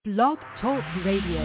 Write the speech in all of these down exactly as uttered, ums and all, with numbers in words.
Blog Talk Radio.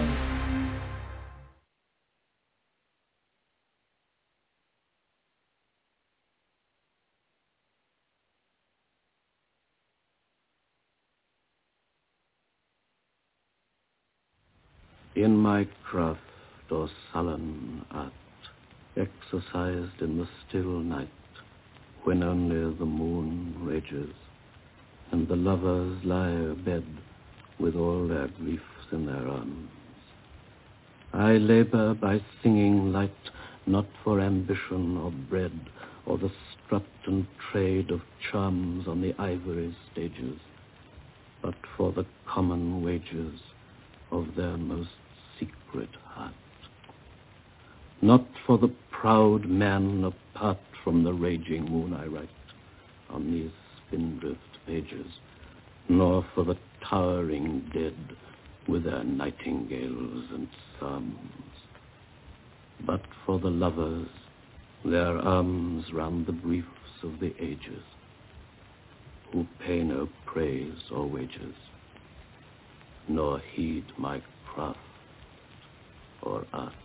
In my craft, or sullen art, exercised in the still night, when only the moon rages, and the lovers lie abed with all their griefs in their arms. I labor by singing light, not for ambition or bread, or the strut and trade of charms on the ivory stages, but for the common wages of their most secret heart. Not for the proud man apart from the raging moon I write on these spindrift pages, nor for the towering dead with their nightingales and psalms, but for the lovers, their arms round the briefs of the ages, who pay no praise or wages, nor heed my craft or art.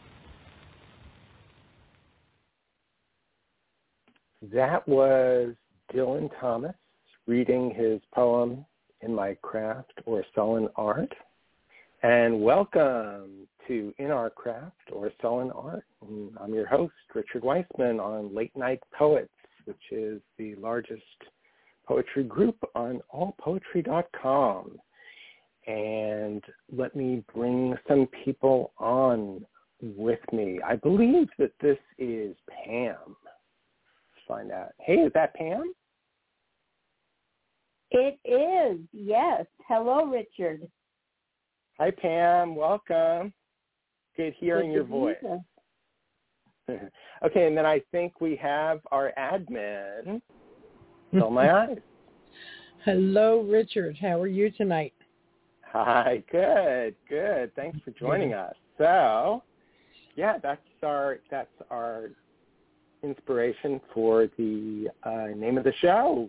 That was Dylan Thomas reading his poem In My Craft or Sullen Art. And welcome to In Our Craft or Sullen Art. And I'm your host, Richard Weissman, on Late Night Poets, which is the largest poetry group on all poetry dot com. And let me bring some people on with me. I believe that this is Pam. Let's find out. Hey, is that Pam? It is, yes. Hello, Richard. Hi, Pam. Welcome. Good hearing Good your voice. Okay, and then I think we have our admin, Fill My Eyes. Hello, Richard. How are you tonight? Hi, good, good. Thanks for joining us. So, yeah, that's our that's our inspiration for the uh, name of the show.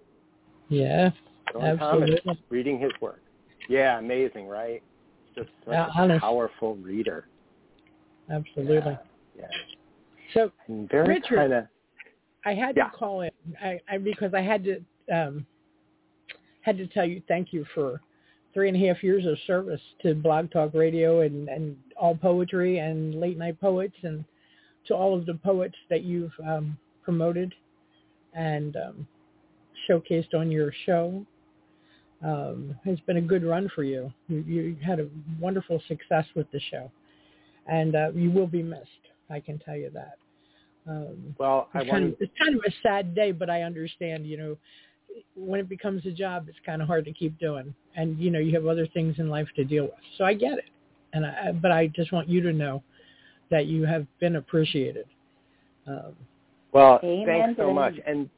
Yeah, Dylan absolutely. Thomas, reading his work. Yeah, amazing, right? Just such Yeah, a honest. powerful reader. Absolutely. Yeah. yeah. So, And very Richard, kinda, I had yeah. to call in I, I, because I had to um, had to tell you thank you for three and a half years of service to Blog Talk Radio and, and All Poetry and Late Night Poets, and to all of the poets that you've um, promoted and um, showcased on your show. Um, it's been a good run for you. You, you had a wonderful success with the show, and uh, you will be missed. I can tell you that. Um, well, I it's, kind wanted... of, it's kind of a sad day, but I understand, you know, when it becomes a job, it's kind of hard to keep doing. And, you know, you have other things in life to deal with. So I get it. And I, but I just want you to know that you have been appreciated. Um, well, Amen thanks so to much. that. And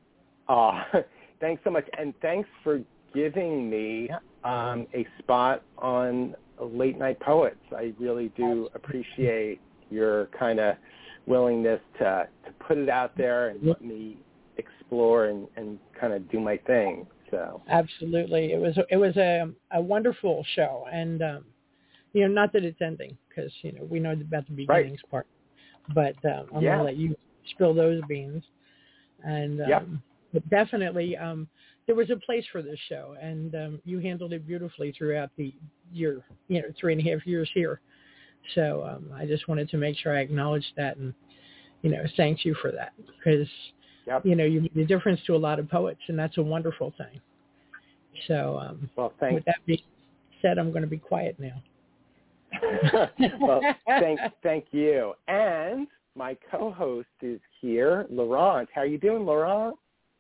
uh, thanks so much. And thanks for giving me um, a spot on Late Night Poets. I really do appreciate your kind of willingness to, to put it out there and let me explore and, and kind of do my thing. So absolutely, it was it was a a wonderful show, and um, you know, not that it's ending, because you know we know about the beginnings right. part, but um, I'm yeah. gonna let you spill those beans. And um, yep. but definitely, um, there was a place for this show, and um, you handled it beautifully throughout the your you know three and a half years here. So um, I just wanted to make sure I acknowledged that, and you know, thank you for that, because yep. you know you made a difference to a lot of poets, and that's a wonderful thing. So um, well, thank with that being said, I'm going to be quiet now. well, thank thank you. And my co-host is here, Laurent. How are you doing, Laurent?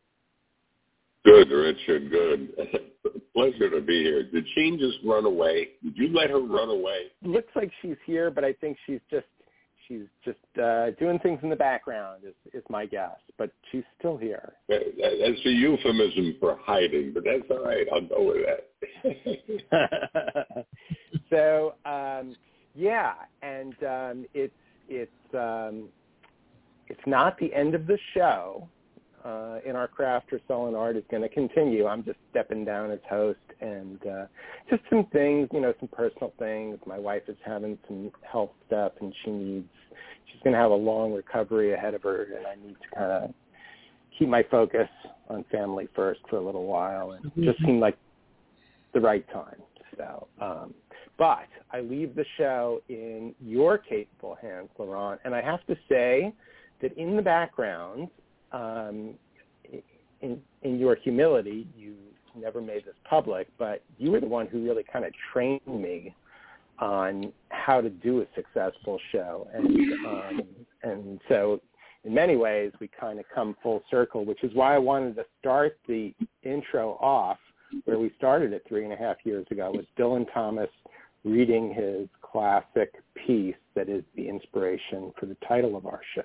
Good, Richard, good. Pleasure to be here. Did she just run away? Did you let her run away? Looks like she's here, but I think she's just she's just uh, doing things in the background, is, is my guess. But she's still here. That's a euphemism for hiding, but that's all right. I'll go with that. so, um, yeah, and um, it's it's um, it's not the end of the show. Uh, in Our Craft or Sullen Art is going to continue. I'm just stepping down as host and and uh, just some things, you know, some personal things. My wife is having some health stuff, and she needs, she's going to have a long recovery ahead of her, and I need to kind of keep my focus on family first for a little while, and it just seemed like the right time. So, um, but I leave the show in your capable hands, Laurent, and I have to say that in the background, um, in, in your humility, you never made this public, but you were the one who really kind of trained me on how to do a successful show, and um, and so in many ways we kind of come full circle, which is why I wanted to start the intro off where we started it three and a half years ago, with Dylan Thomas reading his classic piece that is the inspiration for the title of our show.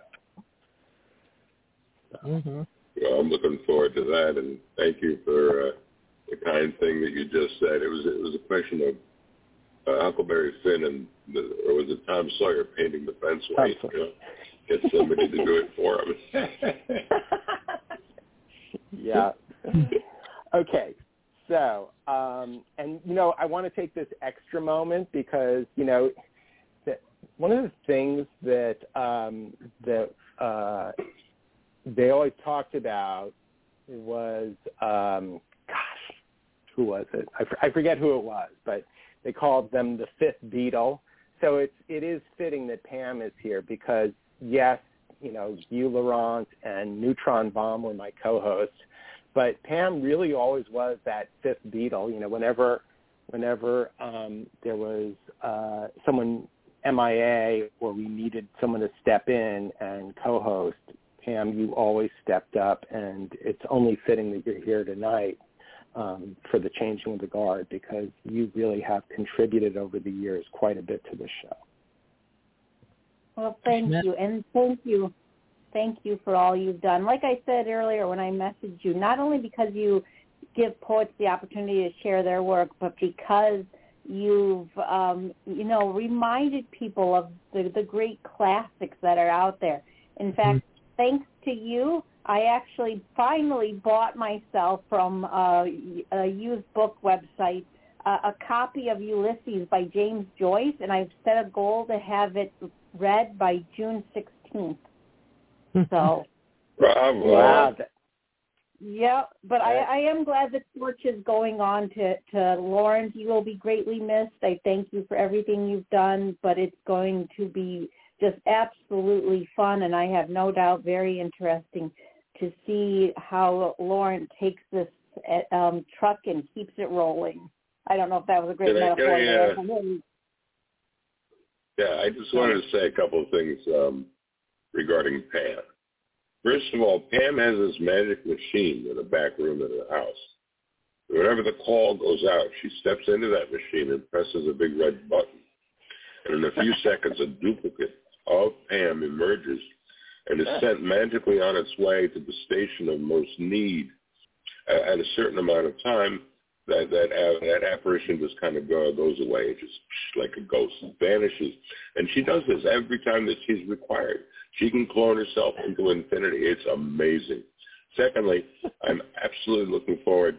So. Mm-hmm. Well, I'm looking forward to that, and thank you for uh, the kind thing that you just said. It was it was a question of uh, Huckleberry Finn and the, or was it Tom Sawyer painting the fence white? You know, get somebody to do it for him. Yeah. Okay. So, um, and, you know, I want to take this extra moment because, you know, that one of the things that, um, that uh, they always talked about was, um, gosh, who was it? I, f- I forget who it was, but they called them the fifth Beatle. So it's, it is fitting that Pam is here because, yes, you know, you, Laurent, and Neutron Bomb were my co-hosts. But Pam really always was that fifth Beatle. You know, whenever whenever um, there was uh, someone M I A or we needed someone to step in and co-host, Pam, you always stepped up, and it's only fitting that you're here tonight um, for the Changing of the Guard because you really have contributed over the years quite a bit to the show. Well, thank you, and thank you. Thank you for all you've done. Like I said earlier when I messaged you, not only because you give poets the opportunity to share their work, but because you've, um, you know, reminded people of the, the great classics that are out there. In fact, mm-hmm. thanks to you, I actually finally bought myself from uh, a used book website uh, a copy of Ulysses by James Joyce, and I've set a goal to have it read by June sixteenth. So, Bravo. Wow. Yeah, but I, I am glad the torch is going on to, to Lawrence. You will be greatly missed. I thank you for everything you've done, but it's going to be just absolutely fun, and I have no doubt very interesting to see how Lawrence takes this um, truck and keeps it rolling. I don't know if that was a great Can I- metaphor. can I, there. uh, Yeah, I just wanted to say a couple of things um, regarding Pam. First of all, Pam has this magic machine in the back room of the house. Whenever the call goes out, she steps into that machine and presses a big red button. And in a few seconds, a duplicate of Pam emerges and is sent magically on its way to the station of most need. At a certain amount of time, that that uh, that apparition just kind of go, goes away. It just like a ghost, it vanishes. And she does this every time that she's required. She can clone herself into infinity. It's amazing. Secondly, I'm absolutely looking forward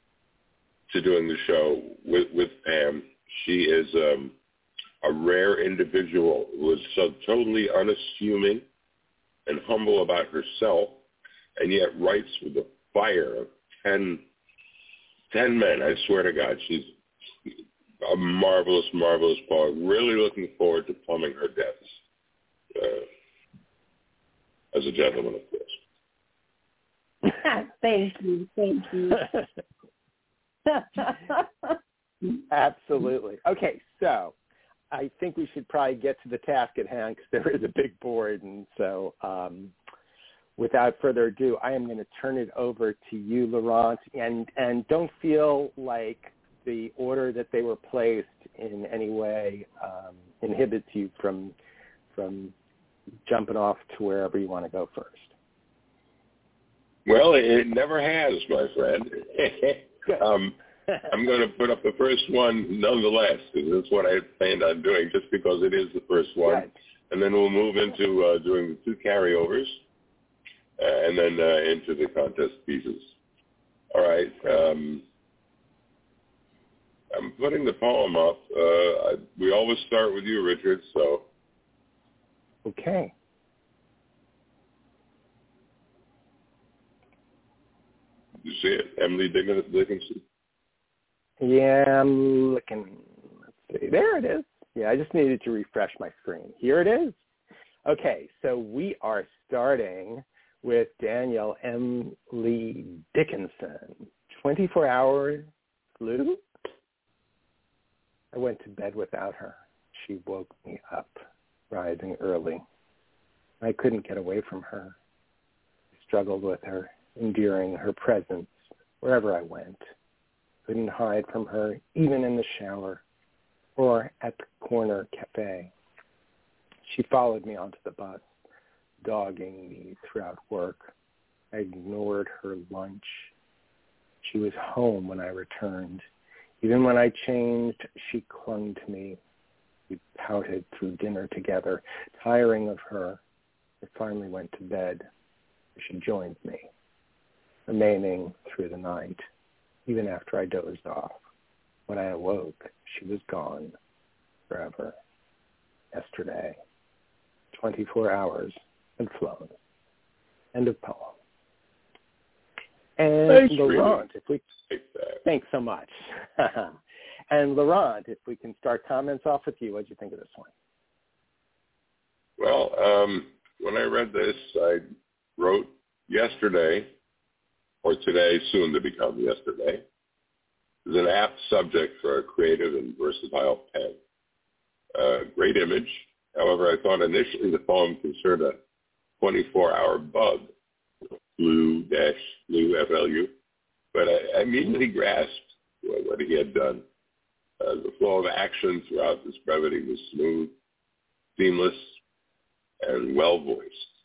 to doing the show with, with Pam. She is um, a rare individual who is so totally unassuming and humble about herself, and yet writes with the fire of ten, ten men. I swear to God, she's a marvelous, marvelous poet. Really looking forward to plumbing her depths. Uh, as a gentleman, of course. Thank you. Thank you. Absolutely. Okay, so I think we should probably get to the task at hand because there is a big board. And so um, without further ado, I am going to turn it over to you, Laurent. And, and don't feel like the order that they were placed in any way um, inhibits you from from jumping off to wherever you want to go first. Well, it never has, my friend. um, I'm going to put up the first one nonetheless, because that's what I planned on doing, just because it is the first one. Right. And then we'll move into uh, doing the two carryovers, uh, and then uh, into the contest pieces. All right. Um, I'm putting the poem up. Uh, I, we always start with you, Richard, so. Okay. You see it? Emily Dickinson? Yeah, I'm looking. Let's see. There it is. Yeah, I just needed to refresh my screen. Here it is. Okay, so we are starting with Danielle M. Lee Dickinson. twenty-four hour flu? I went to bed without her. She woke me up, rising early. I couldn't get away from her. I struggled with her, enduring her presence wherever I went. Couldn't hide from her, even in the shower or at the corner cafe. She followed me onto the bus, dogging me throughout work. I ignored her lunch. She was home when I returned. Even when I changed, she clung to me. We pouted through dinner together. Tiring of her, I finally went to bed. She joined me, remaining through the night, even after I dozed off. When I awoke, she was gone forever. Yesterday, twenty-four hours had flown. End of poem. And Thanks, Laurent, really. if we thanks so much. And Laurent, if we can start comments off with you, what did you think of this one? Well, um, when I read this, I wrote yesterday, or today, soon to become yesterday, is an apt subject for a creative and versatile pen. Uh, great image. However, I thought initially the poem concerned a twenty-four hour bug, flu dash flu F L U, but I, I immediately grasped what, what he had done. Uh, the flow of action throughout this brevity was smooth, seamless, and well-voiced.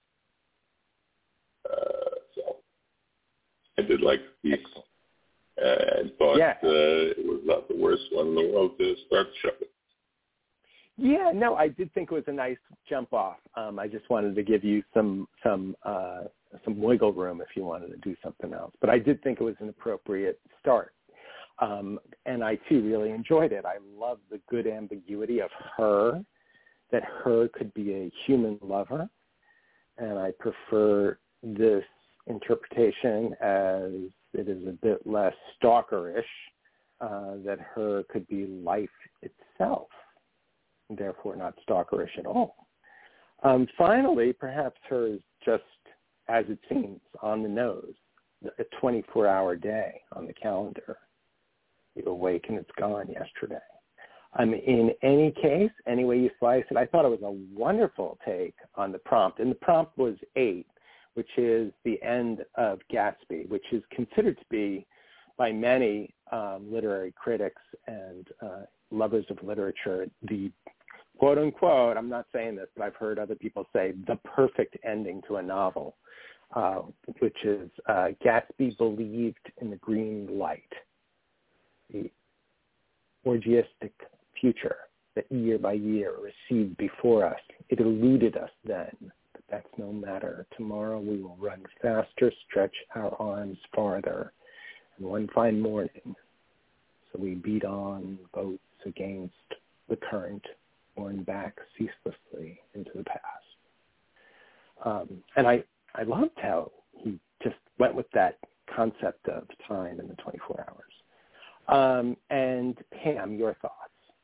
Uh, so I did like the piece and thought yeah. uh, it was not the worst one in the world to start the show. Yeah, no, I did think it was a nice jump off. Um, I just wanted to give you some some uh, some wiggle room if you wanted to do something else. But I did think it was an appropriate start. Um, and I, too, really enjoyed it. I love the good ambiguity of her, that her could be a human lover. And I prefer this interpretation as it is a bit less stalkerish, uh, that her could be life itself, and therefore not stalkerish at all. Um, finally, perhaps her is just, as it seems, on the nose, a twenty-four hour day on the calendar. You awake and it's gone yesterday. Um, in any case, any way you slice it, I thought it was a wonderful take on the prompt. And the prompt was eight, which is the end of Gatsby, which is considered to be, by many um, literary critics and uh, lovers of literature, the quote-unquote, I'm not saying this, but I've heard other people say, the perfect ending to a novel, uh, which is uh, Gatsby believed in the green light, the orgiastic future that year by year receded before us. It eluded us then, but that's no matter. Tomorrow we will run faster, stretch our arms farther. And one fine morning, so we beat on boats against the current, borne back ceaselessly into the past. Um, and I, I loved how he just went with that concept of time in the twenty-four hours. Um, and Pam, your thoughts?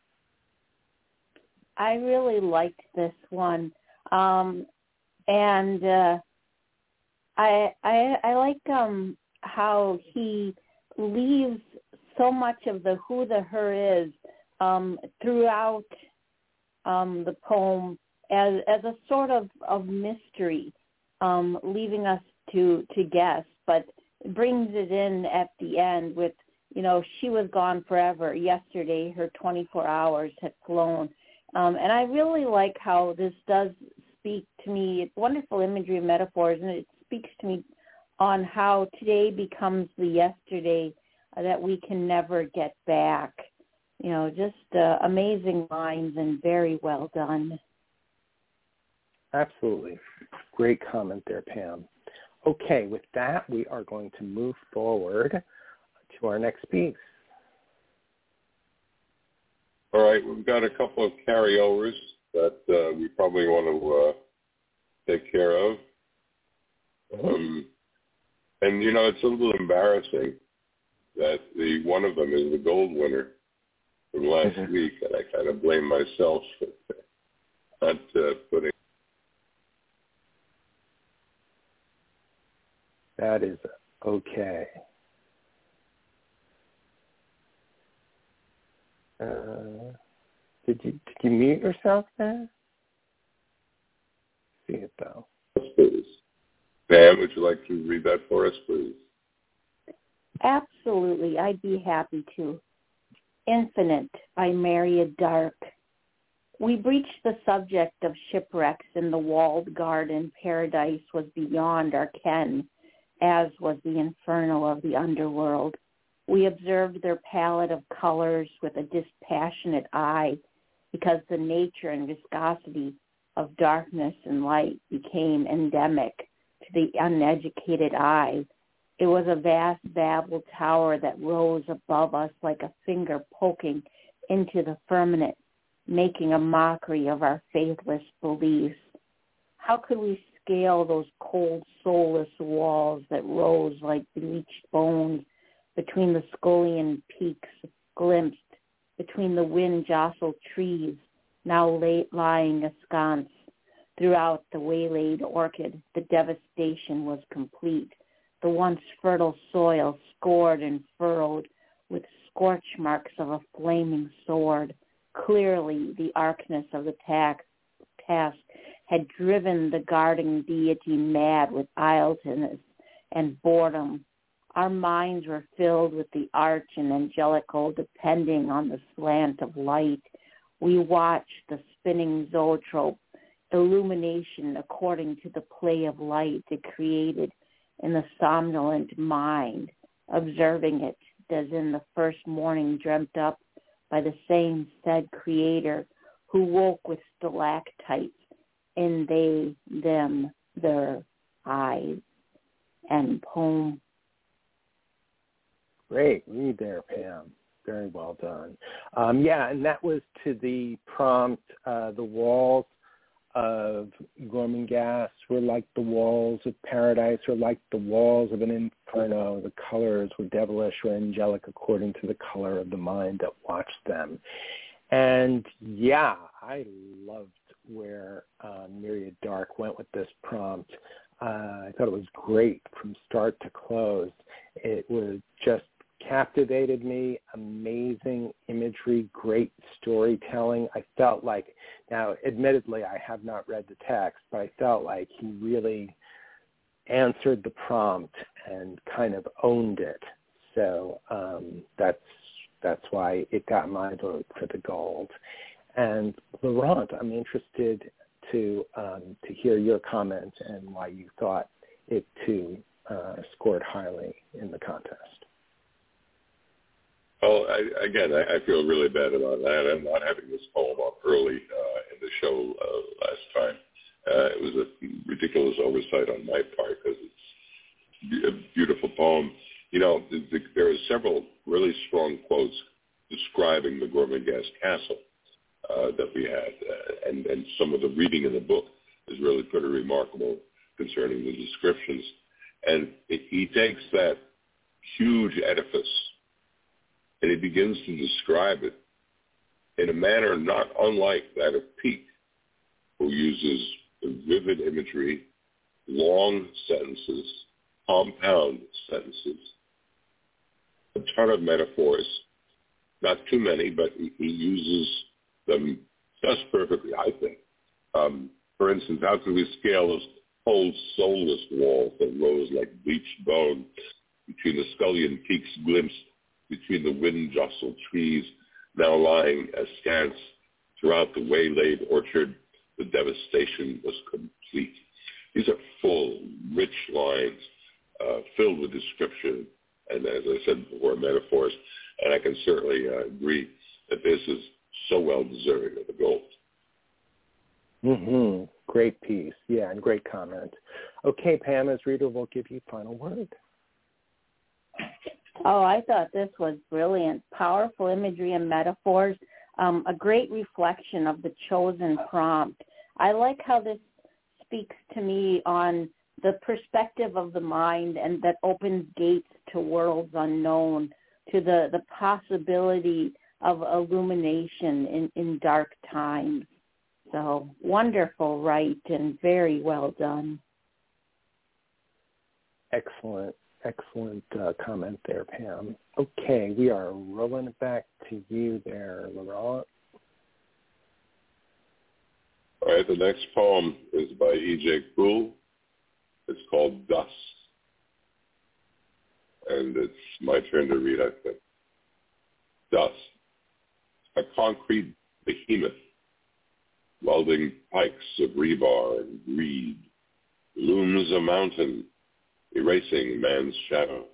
I really liked this one, um, and uh, I, I I like um, how he leaves so much of the who the her is um, throughout um, the poem as as a sort of, of mystery, um, leaving us to to guess, but brings it in at the end with, you know, she was gone forever. Yesterday, her twenty-four hours had flown. Um, and I really like how this does speak to me. It's wonderful imagery and metaphors, and it speaks to me on how today becomes the yesterday uh, that we can never get back. You know, just uh, amazing lines and very well done. Absolutely. Great comment there, Pam. Okay, with that, we are going to move forward to our next piece. All right, we've got a couple of carryovers that uh, we probably want to uh, take care of. Um, and, you know, it's a little embarrassing that the one of them is the gold winner from last mm-hmm. week, and I kind of blame myself for not uh, putting. That is okay. Uh, did you did you mute yourself there? See it though. Yes, please. Pam, would you like to read that for us, please? Absolutely, I'd be happy to. Infinite by Myriad Dark. We breached the subject of shipwrecks in the walled garden. Paradise was beyond our ken, as was the inferno of the underworld. We observed their palette of colors with a dispassionate eye, because the nature and viscosity of darkness and light became endemic to the uneducated eye. It was a vast Babel tower that rose above us like a finger poking into the firmament, making a mockery of our faithless beliefs. How could we scale those cold, soulless walls that rose like bleached bones between the scullion peaks glimpsed, between the wind-jostled trees now late lying askance? Throughout the waylaid orchid, the devastation was complete. The once fertile soil scored and furrowed with scorch marks of a flaming sword. Clearly, the arcness of the task, task had driven the guarding deity mad with idleness and boredom. Our minds were filled with the arch and angelical, depending on the slant of light. We watched the spinning zoetrope, illumination according to the play of light it created in the somnolent mind, observing it as in the first morning dreamt up by the same said creator who woke with stalactites in they, them, their eyes. And poem. Great read there, Pam. Very well done. Um, yeah, and that was to the prompt, uh, the walls of Gormenghast were like the walls of paradise, or like the walls of an inferno. The colors were devilish or angelic according to the color of the mind that watched them. And yeah, I loved where uh, Myriad Dark went with this prompt. Uh, I thought it was great from start to close. It was just captivated me, amazing imagery, great storytelling. I felt like, now admittedly I have not read the text, but I felt like he really answered the prompt and kind of owned it. So um, that's that's why it got my vote for the gold. And Laurent, I'm interested to um, to hear your comments and why you thought it too uh, scored highly in the contest. Well, I, again, I, I feel really bad about that and not having this poem up early uh, in the show uh, last time. Uh, it was a ridiculous oversight on my part because it's a beautiful poem. You know, the, the, there are several really strong quotes describing the Gormenghast Castle uh, that we had, uh, and, and some of the reading in the book is really pretty remarkable concerning the descriptions. And it, he takes that huge edifice and he begins to describe it in a manner not unlike that of Peake, who uses vivid imagery, long sentences, compound sentences, a ton of metaphors, not too many, but he, he uses them just perfectly, I think. Um, for instance, how could we scale those cold, soulless walls that rose like bleached bone between the scullion peaks glimpsed between the wind-jostled trees now lying askance throughout the waylaid orchard? The devastation was complete. These are full, rich lines uh, filled with description and, as I said before, metaphors. And I can certainly uh, agree that this is so well deserving of the gold. Mm-hmm. Great piece. Yeah, and great comment. Okay, Pam, as reader, we'll give you final word. Oh, I thought this was brilliant. Powerful imagery and metaphors. um, a great reflection of the chosen prompt. I like how this speaks to me on the perspective of the mind, and that opens gates to worlds unknown, to the, the possibility of illumination in, in dark times. So wonderful, right, and very well done. Excellent, excellent uh, comment there, Pam. Okay, we are rolling it back to you there, Laurent. All right, the next poem is by E J. Kuhl. It's called Dust. And it's my turn to read, I think. Dust. A concrete behemoth, welding pikes of rebar and greed, looms a mountain, erasing man's shadow.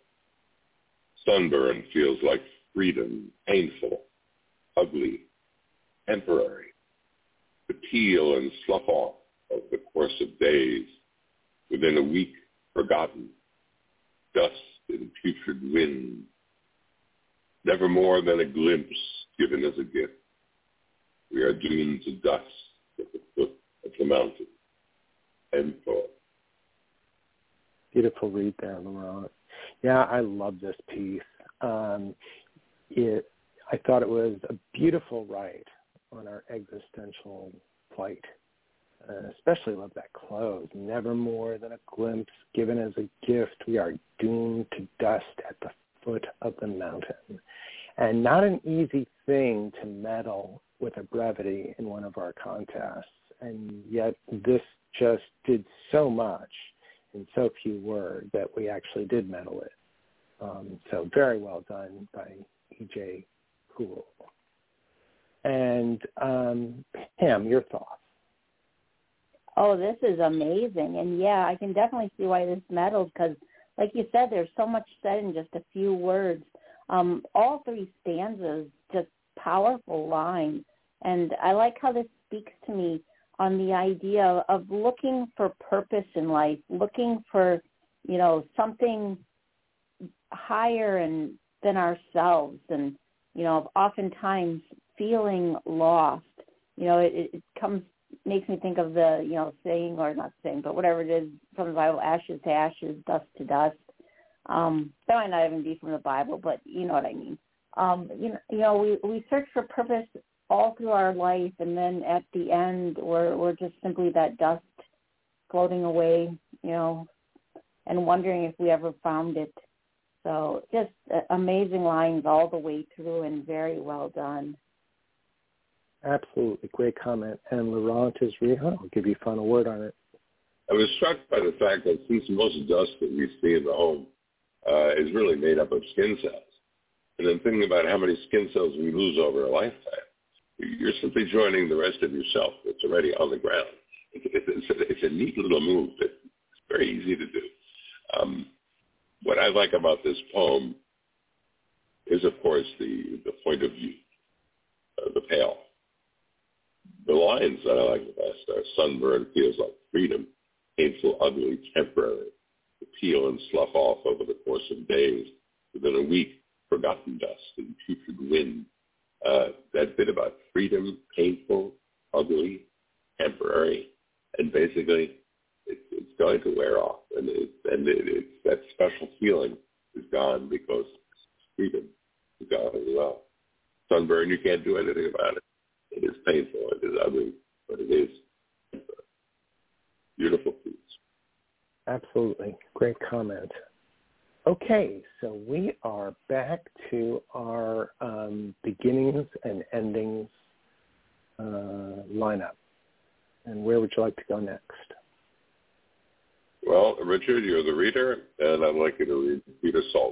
Sunburn feels like freedom, painful, ugly, temporary. The peel and slough off of the course of days, within a week forgotten, dust in putrid wind, never more than a glimpse given as a gift. We are doomed to dust at the foot of the mountain. End poem. Beautiful read there, Laurent. Yeah, I love this piece. Um, it, I thought it was a beautiful write on our existential plight. Uh, especially love that close. Never more than a glimpse given as a gift. We are doomed to dust at the foot of the mountain. And not an easy thing to meddle with a brevity in one of our contests. And yet this just did so much in so few words that we actually did meddle it. Um, so very well done by E J. Kuhl. And um, Pam, your thoughts? Oh, this is amazing. And, yeah, I can definitely see why this meddles because, like you said, there's so much said in just a few words. Um, all three stanzas, just powerful lines. And I like how this speaks to me on the idea of looking for purpose in life, looking for, you know, something higher and than ourselves, and, you know, oftentimes feeling lost. You know, it, it comes makes me think of the, you know, saying, or not saying, but whatever it is from the Bible, ashes to ashes, dust to dust. Um, that might not even be from the Bible, but you know what I mean. Um, you know, you know, we, we search for purpose all through our life, and then at the end, we're we're just simply that dust floating away, you know, and wondering if we ever found it. So just uh, amazing lines all the way through, and very well done. Absolutely. Great comment. And Laurent is Riha. I'll give you a final word on it. I was struck by the fact that since most dust that we see in the home uh, is really made up of skin cells, and then thinking about how many skin cells we lose over a lifetime, you're simply joining the rest of yourself that's already on the ground. It's, it's, a, it's a neat little move that's very easy to do. Um, what I like about this poem is, of course, the, the point of view, uh, the pale. The lines that I like the best are sunburn feels like freedom, painful, ugly, temporary, the peel and slough off over the course of days, within a week, forgotten dust and putrid wind. Uh, that bit about freedom, painful, ugly, temporary, and basically it, it's going to wear off, and, it, and it, it's that special feeling is gone because freedom is gone as well. Sunburn, you can't do anything about it. It is painful, it is ugly, but it is temporary. Beautiful piece. Absolutely. Great comment. Okay, so we are back to our um, beginnings and endings uh, lineup. And where would you like to go next? Well, Richard, you're the reader, and I'd like you to read Peter Saulwe's.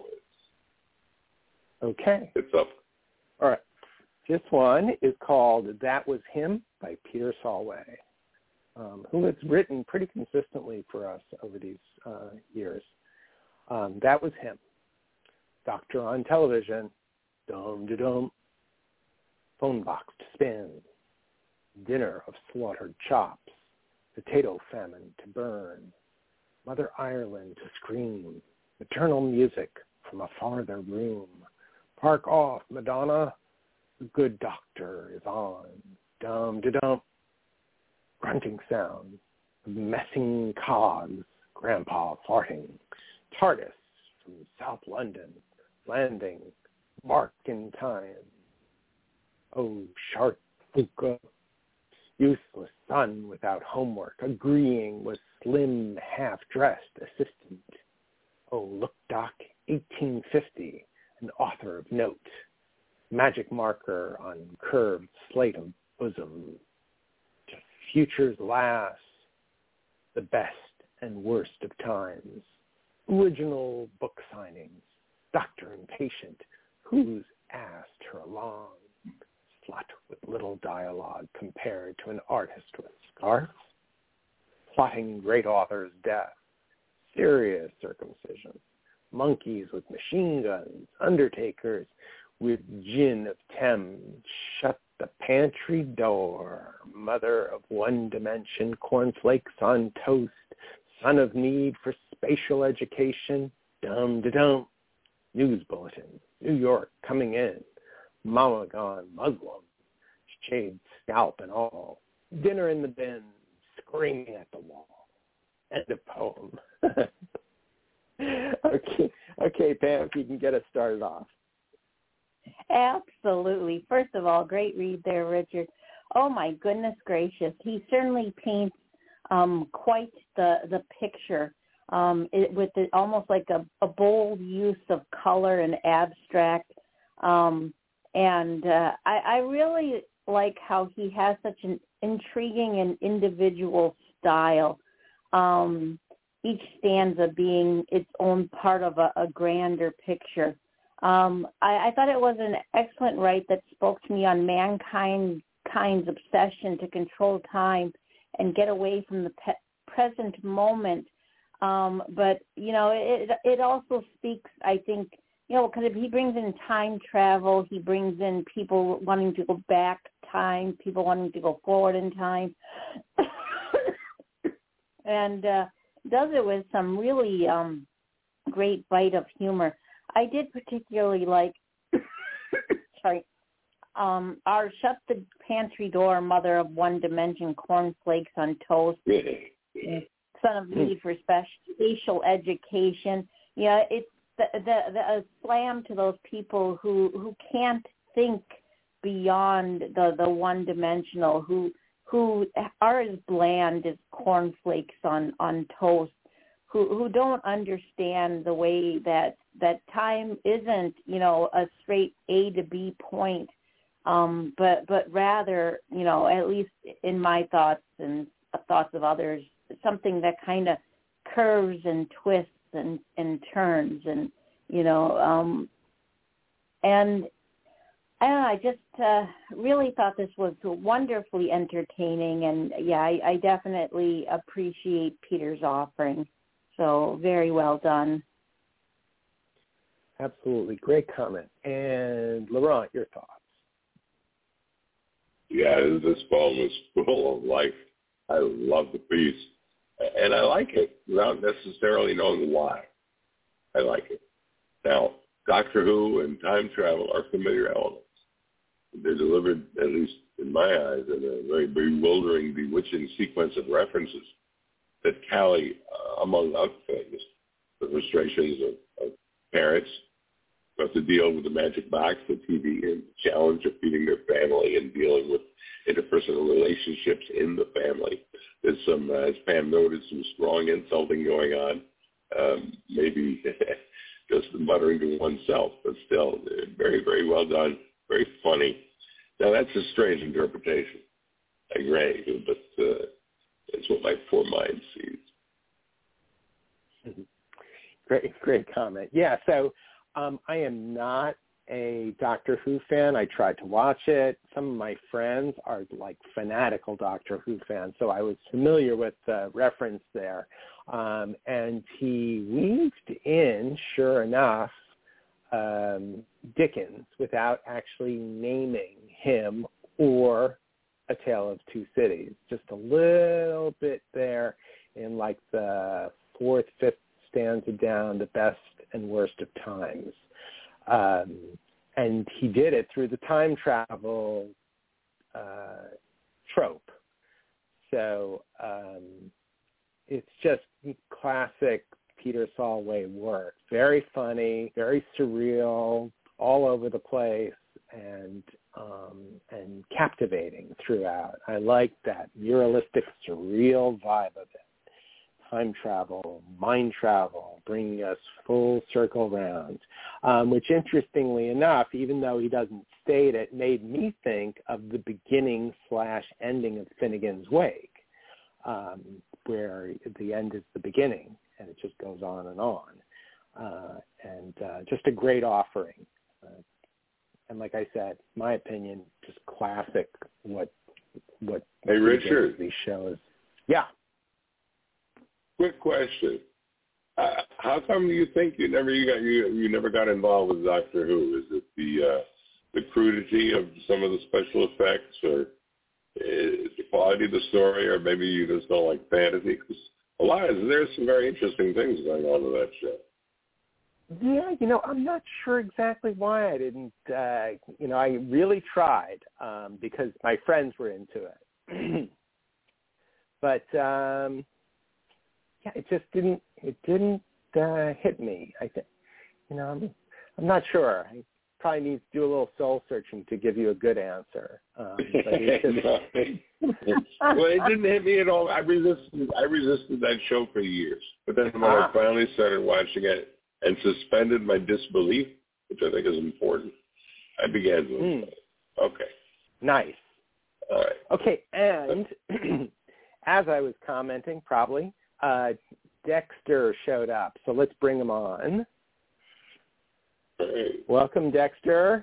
Okay. It's up. All right. This one is called That Was Him by Peter Saulwe, um, who has written pretty consistently for us over these uh, years. Um, that was him. Doctor on television, dum-de-dum, phone box to spin, dinner of slaughtered chops, potato famine to burn, Mother Ireland to scream, maternal music from a farther room, park off, Madonna, The good doctor is on. Dum-de-dum. Grunting sound. Messing cogs. Grandpa farting. TARDIS from South London. Landing. Mark in time. Oh, sharp Fuka. Useless son without homework, agreeing with slim, half-dressed assistant. Oh, look, Doc, eighteen fifty, an author of note. Magic marker on curved slate of bosom. To future's last, the best and worst of times. Original book signings, doctor and patient, who's asked her along. Slut with little dialogue compared to an artist with scarf. Plotting great author's death. Serious circumcision. Monkeys with machine guns. Undertakers with gin of Thames. Shut the pantry door. Mother of one dimension. Cornflakes on toast. Son of need for spatial education. Dum-de-dum. News bulletin. New York coming in. Mama gone Muslim, shaved scalp and all. Dinner in the bin, screaming at the wall. End of poem. okay, okay, Pam, if you can get us started off. Absolutely. First of all, great read there, Richard. Oh my goodness gracious, he certainly paints um, quite the the picture. Um, it, with the, almost like a, a bold use of color and abstract. Um, And uh, I, I really like how he has such an intriguing and individual style, um, each stanza being its own part of a, a grander picture. Um, I, I thought it was an excellent write that spoke to me on mankind's obsession to control time and get away from the pe- present moment. Um, but, you know, it, it also speaks, I think, you know, because if he brings in time travel, he brings in people wanting to go back time, people wanting to go forward in time, and uh, does it with some really um, great bite of humor. I did particularly like, sorry, um, our shut the pantry door, mother of one dimension, cornflakes on toast, son of need for spatial education. Yeah, it's The, the, the a slam to those people who, who can't think beyond the, the one-dimensional, who who are as bland as cornflakes on, on toast, who who don't understand the way that that time isn't, you know, a straight A to B point, um, but but rather, you know, at least in my thoughts and thoughts of others, something that kind of curves and twists and, and turns and, you know, um, and I don't know, I just uh, really thought this was wonderfully entertaining, and yeah, I, I definitely appreciate Peter's offering. So very well done. Absolutely. Great comment. And Laurent, your thoughts? Yeah, this poem is full of life. I love the piece. And I like it without necessarily knowing why. I like it. Now, Doctor Who and time travel are familiar elements. They're delivered, at least in my eyes, in a very bewildering, bewitching sequence of references that Callie, uh, among other things, the frustrations of, of parents who have to deal with the magic box, the T V, and the challenge of feeding their family and dealing with interpersonal relationships in the family. There's some, uh, as Pam noted, some strong insulting going on, um, maybe just muttering to oneself, but still very, very well done, very funny. Now, that's a strange interpretation, I agree, but uh, it's what my poor mind sees. Great, great comment. Yeah, so um, I am not a Doctor Who fan. I tried to watch it. Some of my friends are like fanatical Doctor Who fans, so I was familiar with the reference there. Um, and he weaved in, sure enough, um, Dickens without actually naming him or A Tale of Two Cities. Just a little bit there in like the fourth, fifth stanza down, the best and worst of times. Um, and he did it through the time travel uh, trope. So um, it's just classic Peter Saulway work. Very funny, very surreal, all over the place, and um, and captivating throughout. I like that realistic, surreal vibe of it. Time travel, mind travel, bringing us full circle round, um, which interestingly enough, even though he doesn't state it, made me think of the beginning slash ending of Finnegan's Wake, um, where the end is the beginning, and it just goes on and on. Uh, and uh, just a great offering. Uh, and like I said, my opinion, just classic what what hey, Richard. these shows. Yeah. Quick question: uh, how come you think you never you got you you never got involved with Doctor Who? Is it the uh, the crudity of some of the special effects, or is the quality of the story, or maybe you just don't like fantasy? Because a lot of there's some very interesting things going on in that show. Yeah, you know, I'm not sure exactly why I didn't. Uh, you know, I really tried um, because my friends were into it, but. Um, Yeah, it just didn't. It didn't uh, hit me. I think, you know, I'm. I'm not sure. I probably need to do a little soul searching to give you a good answer. Um, but it's just... well, it didn't hit me at all. I resisted. I resisted that show for years. But then when ah. I finally started watching it and suspended my disbelief, which I think is important, I began to. Mm. Okay. Nice. All right. Okay, and as I was commenting, probably. Uh, Dexter showed up, so let's bring him on. Hey. Welcome, Dexter.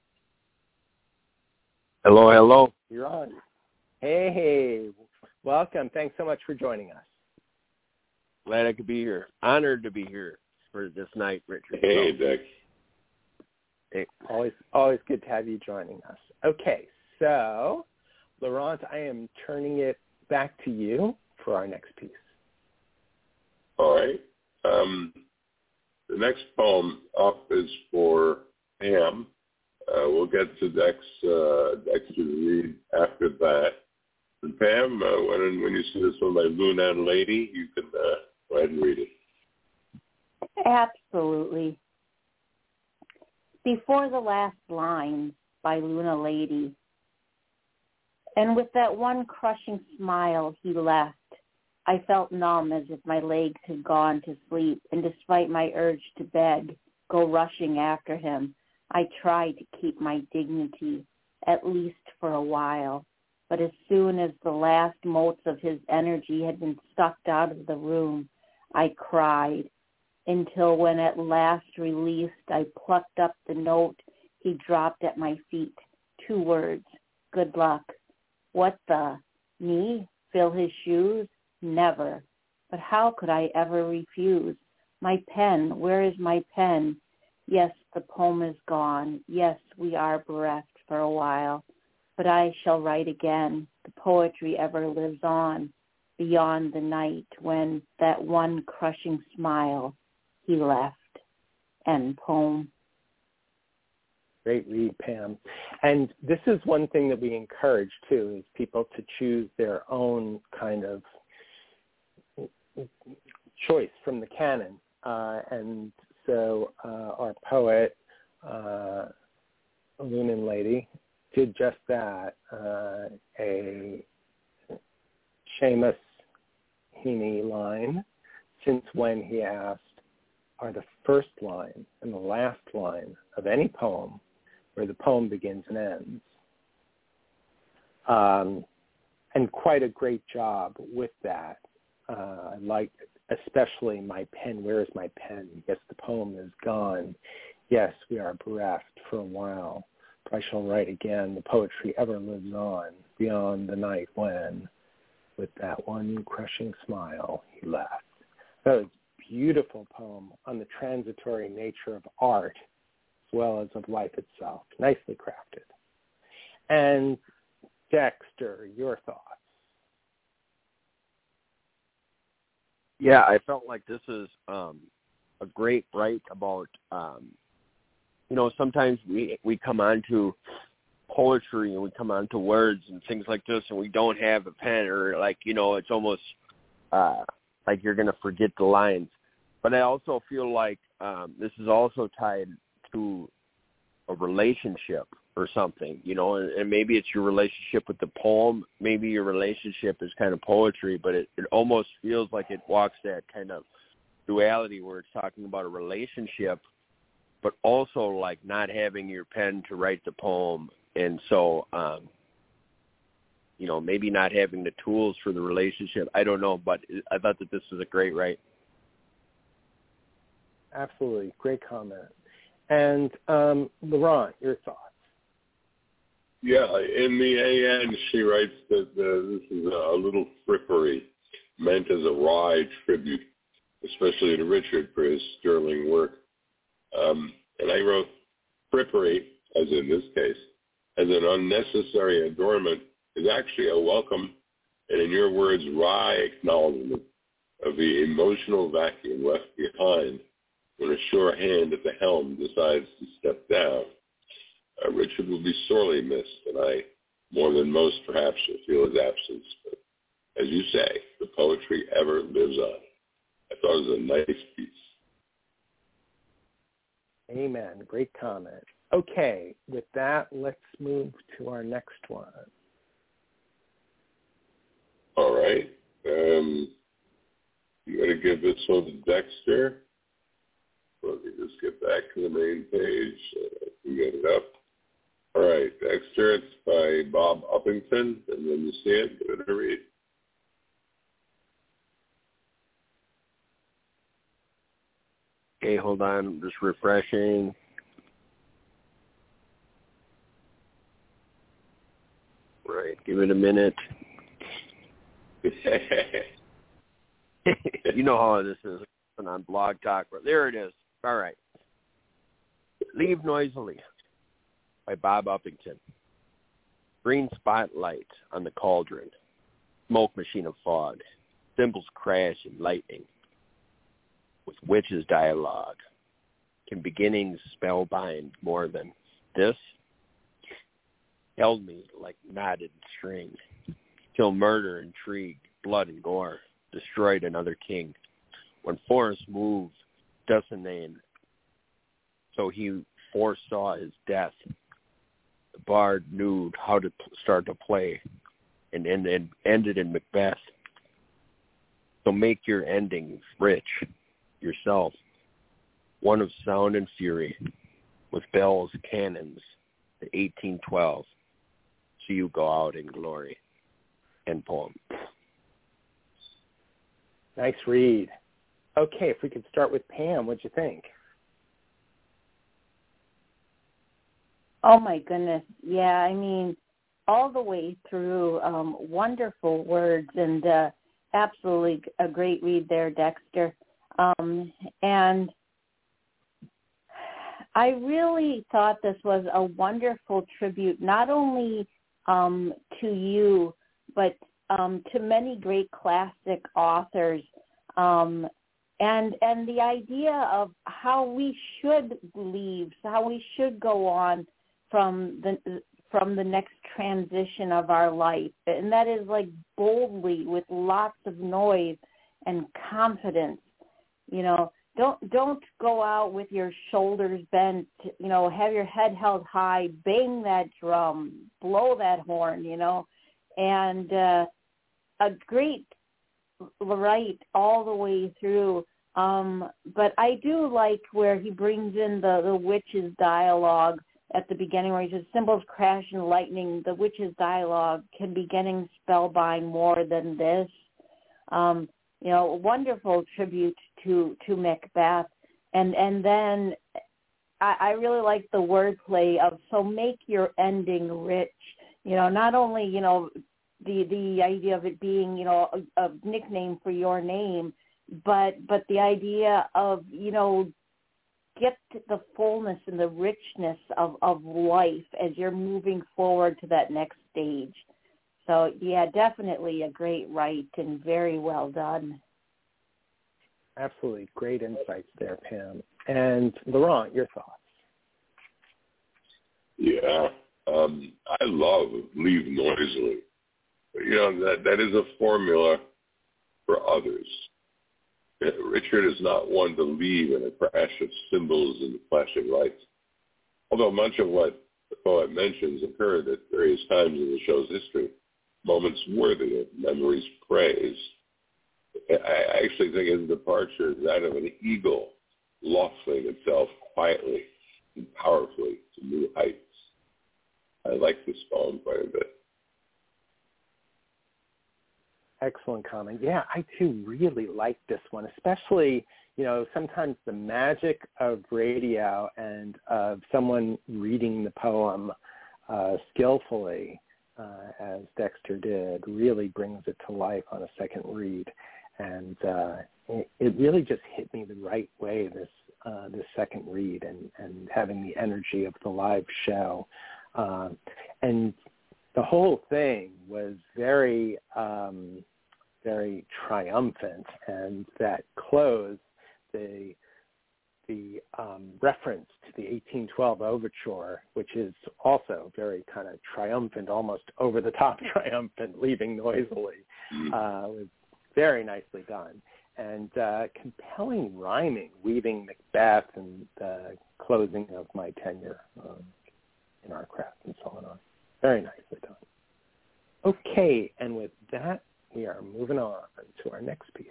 Hello, hello. You're on. Hey, hey. Welcome. Thanks so much for joining us. Glad I could be here. Honored to be here for this night, Richard. Hey, Dex. Hey. Always, always good to have you joining us. Okay, so, Laurent, I am turning it back to you for our next piece. All right. Um, the next poem up is for Pam. Uh, we'll get to Dex, uh, Dex to read after that. And Pam, uh, when when you see this one by Luna Lady, you can uh, go ahead and read it. Absolutely. Before the last line by Luna Lady, and with that one crushing smile he left, I felt numb as if my legs had gone to sleep, and despite my urge to beg, go rushing after him, I tried to keep my dignity, at least for a while. But as soon as the last motes of his energy had been sucked out of the room, I cried, until when at last released, I plucked up the note he dropped at my feet. Two words, good luck. What the? Me? Fill his shoes? Never. But how could I ever refuse? My pen, where is my pen? Yes, the poem is gone. Yes, we are bereft for a while. But I shall write again. The poetry ever lives on, beyond the night when that one crushing smile he left. End poem. Great read, Pam. And this is one thing that we encourage, too, is people to choose their own kind of choice from the canon. Uh, and so uh, our poet, uh, Lunan Lady, did just that. Uh, a Seamus Heaney line, since when, he asked, are the first line and the last line of any poem where the poem begins and ends. Um, and quite a great job with that. Uh, I liked especially my pen. Where is my pen? Yes, the poem is gone. Yes, we are bereft for a while. But I shall write again. The poetry ever lives on beyond the night when, with that one crushing smile, he left. That was a beautiful poem on the transitory nature of art as well as of life itself. Nicely crafted. And Dexter, your thoughts? Yeah, I felt like this is um, a great write about um, you know, sometimes we we come on to poetry and we come on to words and things like this, and we don't have a pen, or like, you know, it's almost uh, like you're going to forget the lines. But I also feel like um, this is also tied to a relationship or something, you know, and, and maybe it's your relationship with the poem. Maybe your relationship is kind of poetry, but it, it almost feels like it walks that kind of duality where it's talking about a relationship, but also like not having your pen to write the poem. And so, um, you know, maybe not having the tools for the relationship. I don't know, but I thought that this was a great write. Absolutely. Great comment. And um, Laurent, your thoughts? Yeah, in the A N, she writes that uh, this is a little frippery meant as a wry tribute, especially to Richard for his sterling work. Um, and I wrote frippery, as in this case, as an unnecessary adornment is actually a welcome and, in your words, wry acknowledgement of the emotional vacuum left behind when a sure hand at the helm decides to step down. Uh, Richard will be sorely missed, and I, more than most perhaps, will feel his absence. But as you say, the poetry ever lives on. I thought it was a nice piece. Amen. Great comment. Okay, with that, let's move to our next one. All right. Um, you got to give this one to Dexter. Let me just get back to the main page so I can get it up. All right, Dexter, it's by Bob Uppington, and then you see it, give it a read. Okay, hold on, I'm just refreshing. Right, give it a minute. You know how this is on Blog Talk. There it is. All right. Leave Noisily by Bob Uppington. Green spotlight on the cauldron. Smoke machine of fog. Cymbals crash and lightning. With witches' dialogue. Can beginnings spellbind more than this? Held me like knotted string. Till murder, intrigue, blood, and gore destroyed another king. When Forrest moved Dulcinea, so he foresaw his death. The bard knew how to start to play, and, and, and ended in Macbeth. So make your endings rich yourself, one of sound and fury, with bells, cannons, to eighteen twelve. So you go out in glory. End poem. Nice read. Okay, if we could start with Pam, what'd you think? Oh, my goodness. Yeah, I mean, all the way through, um, wonderful words, and uh, absolutely a great read there, Dexter. Um, and I really thought this was a wonderful tribute, not only um, to you, but um, to many great classic authors, um, and and the idea of how we should leave, how we should go on from the from the next transition of our life, and that is like boldly, with lots of noise and confidence. You know, don't don't go out with your shoulders bent. You know, have your head held high, bang that drum, blow that horn. You know, and uh, a great right all the way through. Um, but I do like where he brings in the, the witches' dialogue at the beginning, where he says, cymbals crash and lightning, the witches' dialogue can be getting spellbind more than this. Um, you know, a wonderful tribute to, to Macbeth. And, and then I, I really like the wordplay of, so make your ending rich. You know, not only, you know, the, the idea of it being, you know, a, a nickname for your name, but but the idea of, you know, get to the fullness and the richness of, of life as you're moving forward to that next stage. So, yeah, definitely a great write and very well done. Absolutely. Great insights there, Pam. And Laurent, your thoughts? Yeah. Um, I love leave noisily. You know, that that is a formula for others. Richard is not one to leave in a crash of cymbals and flashing lights. Although much of what the poet mentions occurred at various times in the show's history, moments worthy of memory's praise. I actually think his departure is that of an eagle lofting itself quietly and powerfully to new heights. I like this poem quite a bit. Excellent comment. Yeah, I too really like this one, especially, you know, sometimes the magic of radio and of someone reading the poem uh, skillfully, uh, as Dexter did, really brings it to life on a second read. And uh, it, it really just hit me the right way, this uh, this second read, and, and having the energy of the live show. Uh, and the whole thing was very, um, very triumphant, and that close, the the um, reference to the eighteen twelve overture, which is also very kind of triumphant, almost over-the-top triumphant, leaving noisily, uh, was very nicely done. And uh, compelling rhyming, weaving Macbeth and the closing of my tenure um, in our craft and so on. Very nicely done. Okay, and with that, we are moving on to our next piece.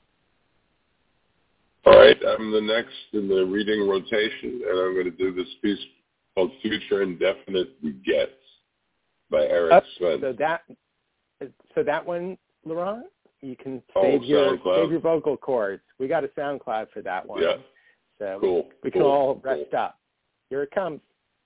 All right, I'm the next in the reading rotation, and I'm going to do this piece called Future Indefinite Begets by Eric Uh, Sven. so that, so that one, Laurent, you can Oh, save your SoundCloud. save your vocal cords. We got a SoundCloud for that one. Yeah. So Cool. we can cool. all rest cool. up. Here it comes.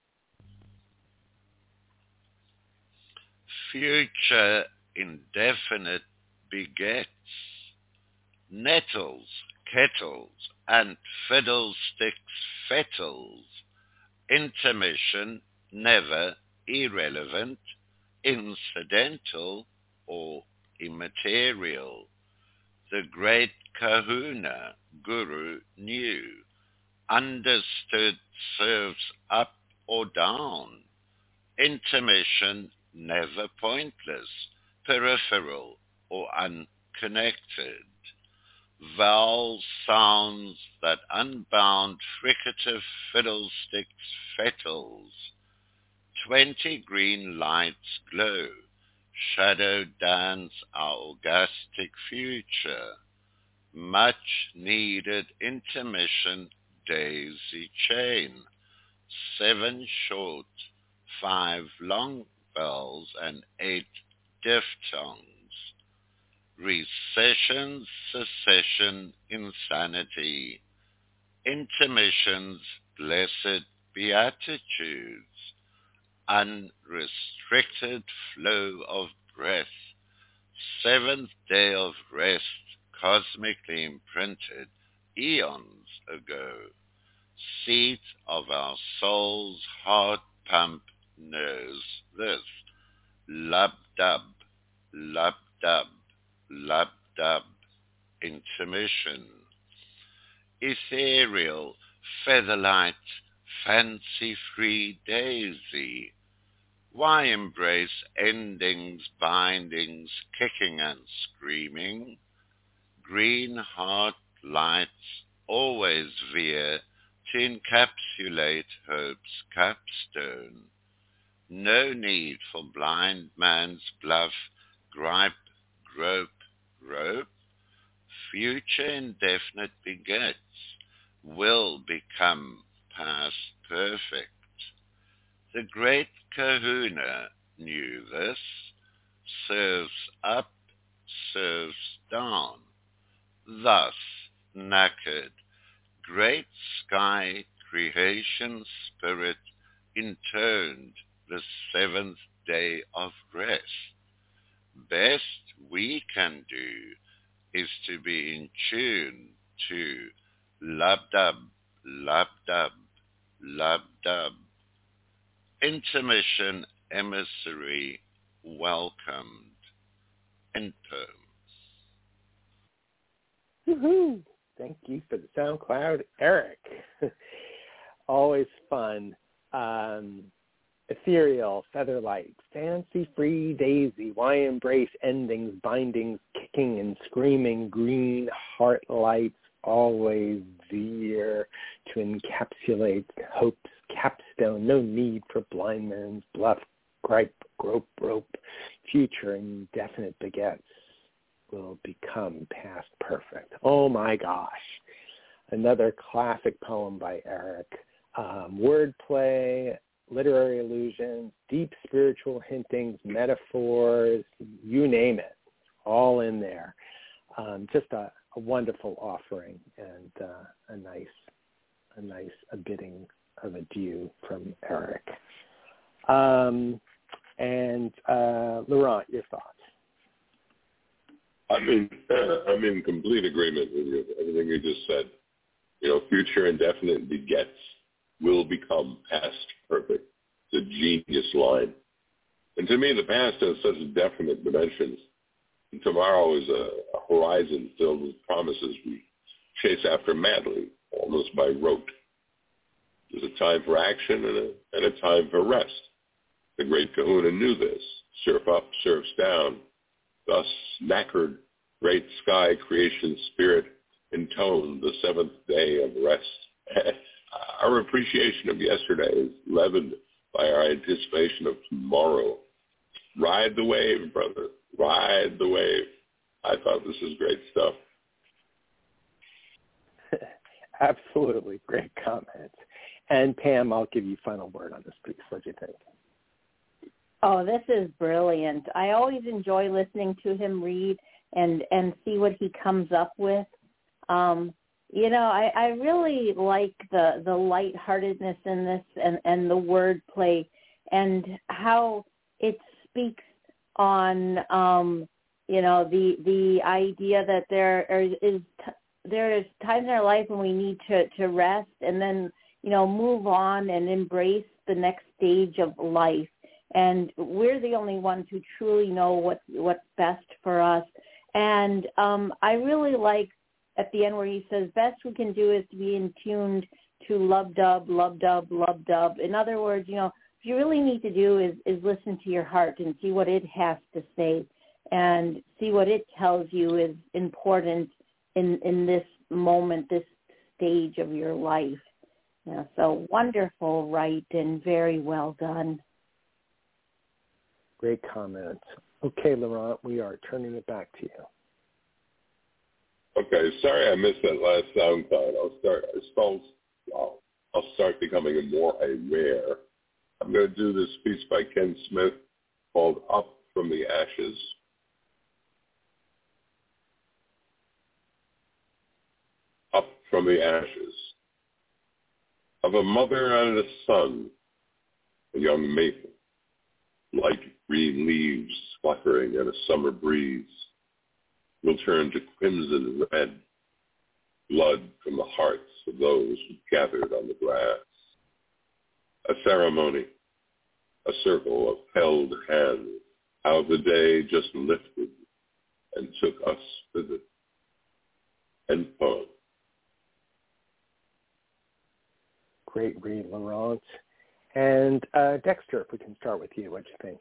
Future indefinite begets nettles, kettles, and fiddlesticks fettles, intermission never irrelevant, incidental or immaterial. The great kahuna guru knew, understood serves up or down, intermission never pointless, peripheral or unconnected. Vowel sounds that unbound fricative fiddlesticks fettles. Twenty green lights glow, shadow dance our orgastic future. Much needed intermission daisy chain. Seven short, five long vowels and eight diphthongs. Recession, secession, insanity. Intermissions, blessed beatitudes. Unrestricted flow of breath. Seventh day of rest, cosmically imprinted eons ago. Seat of our soul's heart pump knows this. Lub-dub, lub-dub, lub-dub, intermission. Ethereal, featherlight, fancy-free daisy. Why embrace endings, bindings, kicking and screaming? Green heart lights always veer to encapsulate hope's capstone. No need for blind man's bluff, gripe, grope, rope. Future indefinite begets, will become past perfect. The great kahuna knew this, serves up, serves down. Thus, knackered, great sky creation spirit intoned the seventh day of rest. Best we can do is to be in tune to lub-dub, lub-dub, lub-dub. Intermission emissary welcomed. End poem. Woohoo! Thank you for the SoundCloud, Eric. Always fun. Um, ethereal, featherlight, fancy-free daisy, why embrace endings, bindings, kicking and screaming, green heart lights, always there to encapsulate hope's capstone, no need for blind man's bluff, gripe, grope, rope, future indefinite begets will become past perfect. Oh my gosh. Another classic poem by Eric. Um, wordplay, literary allusions, deep spiritual hintings, metaphors, you name it, all in there. Um, just a, a wonderful offering and uh, a nice, a nice a bidding of adieu from Eric. Um, and uh, Laurent, your thoughts? I'm in, I'm in complete agreement with you. Everything you just said. You know, future indefinite begets will become past perfect. It's a genius line. And to me, the past has such definite dimensions. And tomorrow is a, a horizon filled with promises we chase after madly, almost by rote. There's a time for action and a, and a time for rest. The great Kahuna knew this. Surf up, surfs down. Thus, knackered, great sky creation spirit intoned the seventh day of rest. Our appreciation of yesterday is leavened by our anticipation of tomorrow. Ride the wave, brother. Ride the wave. I thought this was great stuff. Absolutely. Great comments. And Pam, I'll give you final word on this piece. What do you think? Oh, this is brilliant. I always enjoy listening to him read and, and see what he comes up with. Um, you know, I, I really like the, the lightheartedness in this and, and the wordplay and how it speaks on, um, you know, the the idea that there is there is times in our life when we need to, to rest and then, you know, move on and embrace the next stage of life. And we're the only ones who truly know what what's best for us. And um, I really like at the end where he says, best we can do is to be in tuned to love-dub, love-dub, love-dub. In other words, you know, what you really need to do is, is listen to your heart and see what it has to say and see what it tells you is important in, in this moment, this stage of your life. You know, so wonderful, right, and very well done. Great comments. Okay, Laurent, we are turning it back to you. Okay, sorry I missed that last sound card. I'll start. I'll, I'll, I'll start becoming more aware. I'm going to do this piece by Ken Smith called "Up from the Ashes." Up from the ashes of a mother and a son, a young maple, light green leaves fluttering in a summer breeze. Will turn to crimson red, blood from the hearts of those who gathered on the grass. A ceremony, a circle of held hands, how the day just lifted and took us with it. End poem. Great read, Laurent. And uh, Dexter, if we can start with you, what do you think?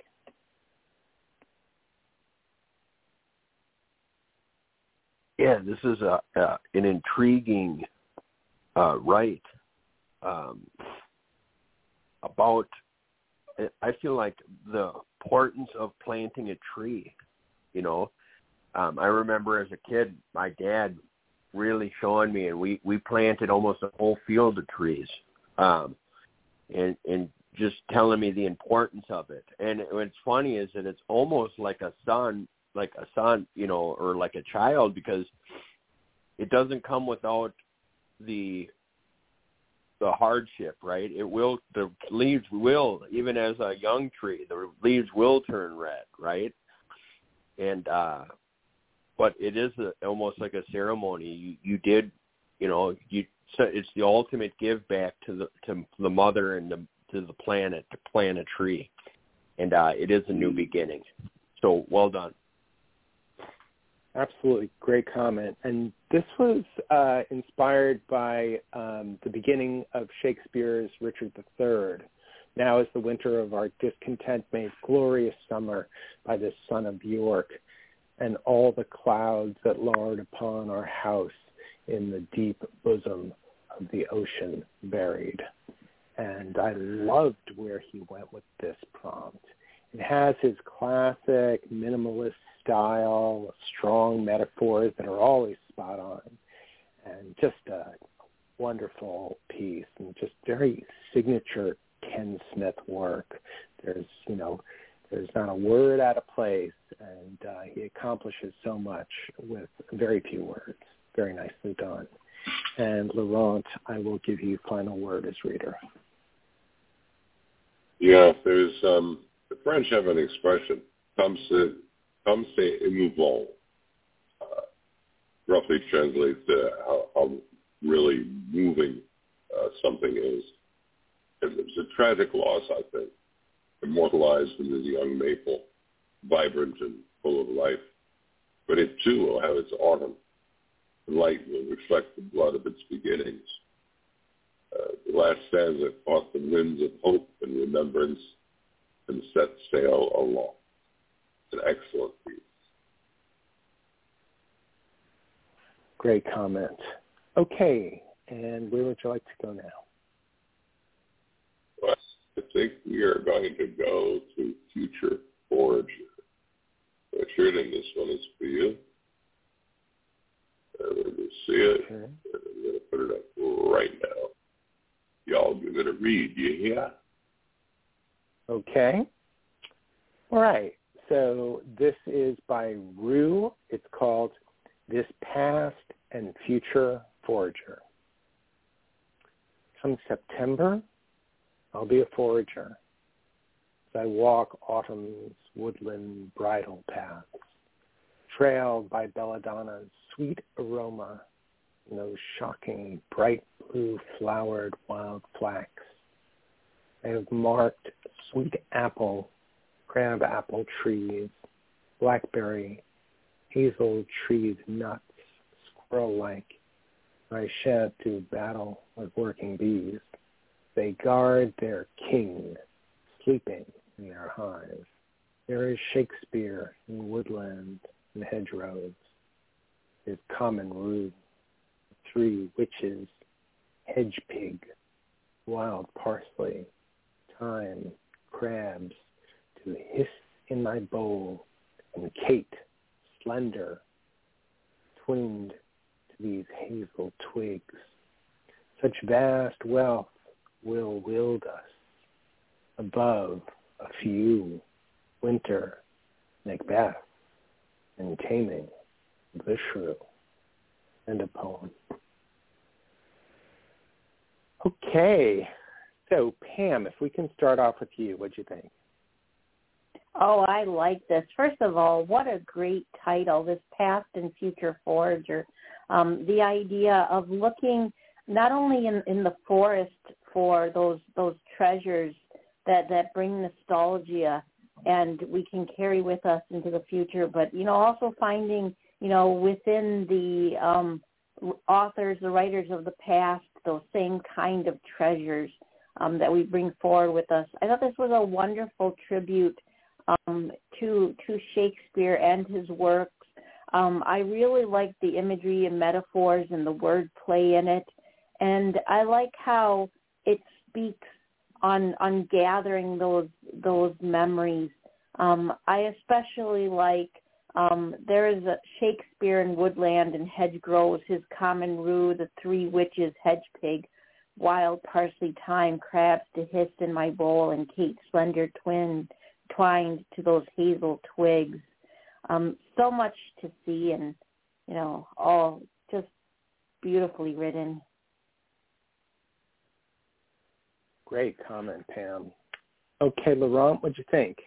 Yeah, this is a, uh, an intriguing uh, write um, about, I feel like, the importance of planting a tree. You know, um, I remember as a kid, my dad really showing me, and we, we planted almost a whole field of trees, um, and and just telling me the importance of it. And what's funny is that it's almost like a son. like a son, you know, or like a child, because it doesn't come without the the hardship, right? It will, the leaves will, even as a young tree, the leaves will turn red, right? And, uh, but it is a, almost like a ceremony. You, you did, you know, you, so it's the ultimate give back to the, to the mother and the, to the planet to plant a tree. And, uh, it is a new beginning. So well done. Absolutely. Great comment. And this was uh, inspired by um, the beginning of Shakespeare's Richard the Third, Now is the winter of our discontent made glorious summer by the sun of York, and all the clouds that lowered upon our house in the deep bosom of the ocean buried. And I loved where he went with this prompt. It has his classic minimalist style, strong metaphors that are always spot on, and just a wonderful piece, and just very signature Ken Smith work. There's, you know, there's not a word out of place, and uh, he accomplishes so much with very few words. Very nicely done. And Laurent, I will give you final word as reader. Yeah, there's um, the French have an expression, comme c'est, comme c'est émouvant, uh, roughly translates to how, how really moving uh, something is. And it's a tragic loss, I think, immortalized in this young maple, vibrant and full of life. But it, too, will have its autumn. The light will reflect the blood of its beginnings. Uh, the last stanza caught the winds of hope and remembrance and set sail aloft. It's an excellent piece. Great comment. Okay, and where would you like to go now? Well, I think we are going to go to Future Forager. Richard, and this one is for you. Uh, let me see it. Okay. I'm going to put it up right now. Y'all give it a read. You hear? Okay. All right. So this is by Rue. It's called This Past and Future Forager. Come September, I'll be a forager as I walk autumn's woodland bridle paths, trailed by belladonna's sweet aroma and those shocking bright blue flowered wild flax. I have marked sweet apple, crab apple trees, blackberry, hazel trees, nuts, squirrel-like. I shed to battle with working bees. They guard their king, sleeping in their hive. There is Shakespeare in woodland and hedgerows. His common rue, three witches, hedge pig, wild parsley, thyme, crabs, to hiss in my bowl, and Kate, slender, twinned to these hazel twigs. Such vast wealth will wield us above a few, winter, Macbeth, and taming the shrew. End of poem. Okay, so Pam, if we can start off with you, what do you think? Oh, I like this. First of all, what a great title, This Past and Future Forager. Um, the idea of looking not only in, in the forest for those those treasures that, that bring nostalgia and we can carry with us into the future, but, you know, also finding, you know, within the um, authors, the writers of the past, those same kind of treasures um, that we bring forward with us. I thought this was a wonderful tribute um, to to Shakespeare and his works. Um, I really like the imagery and metaphors and the wordplay in it, and I like how it speaks on on gathering those those memories. Um, I especially like um, there is a Shakespeare in woodland and hedgerows, his common rue, the three witches, hedge pig, wild parsley, thyme, crabs to hiss in my bowl, and Kate slender twin twined to those hazel twigs. Um, so much to see, and, you know, all just beautifully written. Great comment, Pam. Okay, Laurent, what'd you think?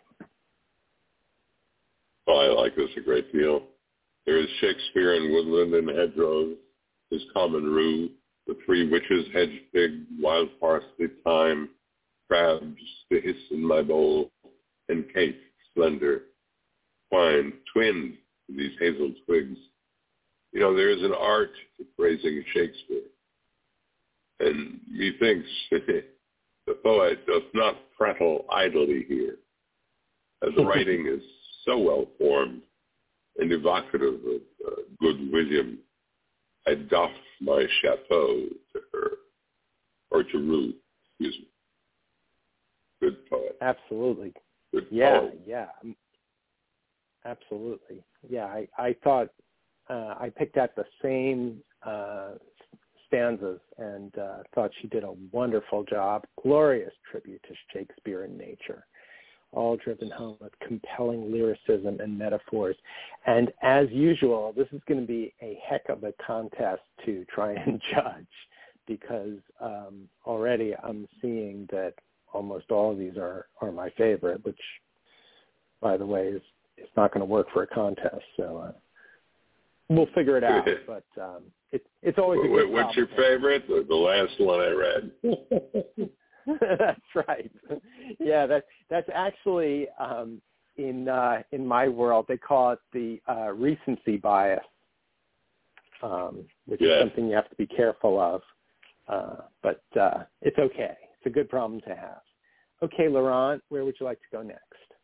Well, I like this a great deal. There is Shakespeare in woodland and hedgerows, his common rue, the three witches, hedge pig, wild parsley, thyme, crabs to hiss in my bowl, and Kate, slender, twined, twinned to these hazel twigs. You know, there is an art to praising Shakespeare. And methinks The poet does not prattle idly here, as the writing is so well formed and evocative of uh, good William. I doff my chapeau to her, or to Ruth, excuse me. Good poet. Absolutely. Good yeah, poet. yeah. Absolutely. Yeah, I, I thought uh, I picked out the same uh, stanzas and uh, thought she did a wonderful job. Glorious tribute to Shakespeare and nature, all driven home with compelling lyricism and metaphors. And as usual, this is going to be a heck of a contest to try and judge, because um, already I'm seeing that almost all of these are, are my favorite, which, by the way, is it's not going to work for a contest. So uh, we'll figure it out. But um, it, it's always a good What's your favorite? The, the last one I read. That's right. Yeah, that that's actually um, in uh, in my world they call it the uh, recency bias, um, which yeah. is something you have to be careful of. Uh, but uh, it's okay. It's a good problem to have. Okay, Laurent, where would you like to go next?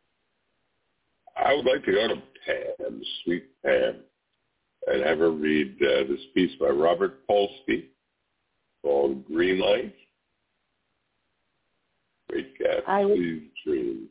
I would like to go to Pam, Sweet Pam, and have her read uh, this piece by Robert Polsky called Green Light. Great Gatsby's Dreams.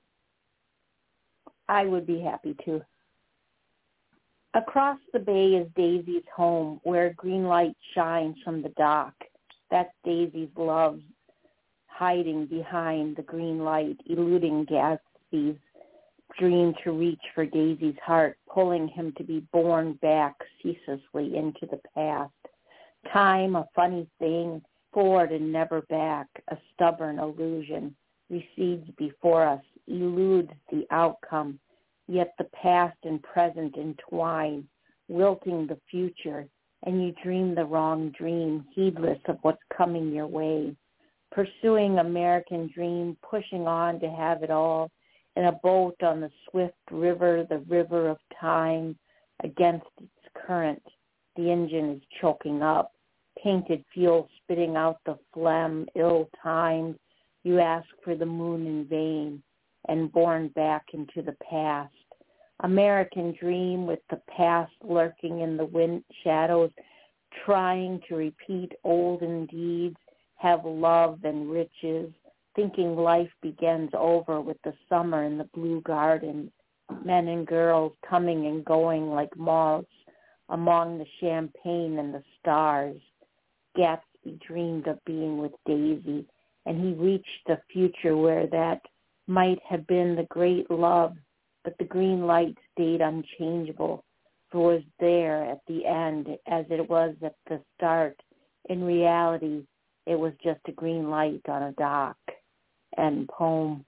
I would be happy to. Across the bay is Daisy's home, where green light shines from the dock. That's Daisy's love, hiding behind the green light, eluding Gatsby's dream to reach for Daisy's heart, pulling him to be borne back ceaselessly into the past. Time, a funny thing, forward and never back, a stubborn illusion, recedes before us, eludes the outcome, yet the past and present entwine, wilting the future, and you dream the wrong dream, heedless of what's coming your way. Pursuing American dream, pushing on to have it all, in a boat on the swift river, the river of time, against its current. The engine is choking up, painted fuel spitting out the phlegm, ill-timed. You ask for the moon in vain, and borne back into the past. American dream with the past lurking in the wind shadows, trying to repeat olden deeds, have love and riches, thinking life begins over with the summer in the blue gardens, men and girls coming and going like moths among the champagne and the stars. Gatsby dreamed of being with Daisy, and he reached the future where that might have been the great love, but the green light stayed unchangeable, for it was there at the end as it was at the start. In reality, it was just a green light on a dock. And poem.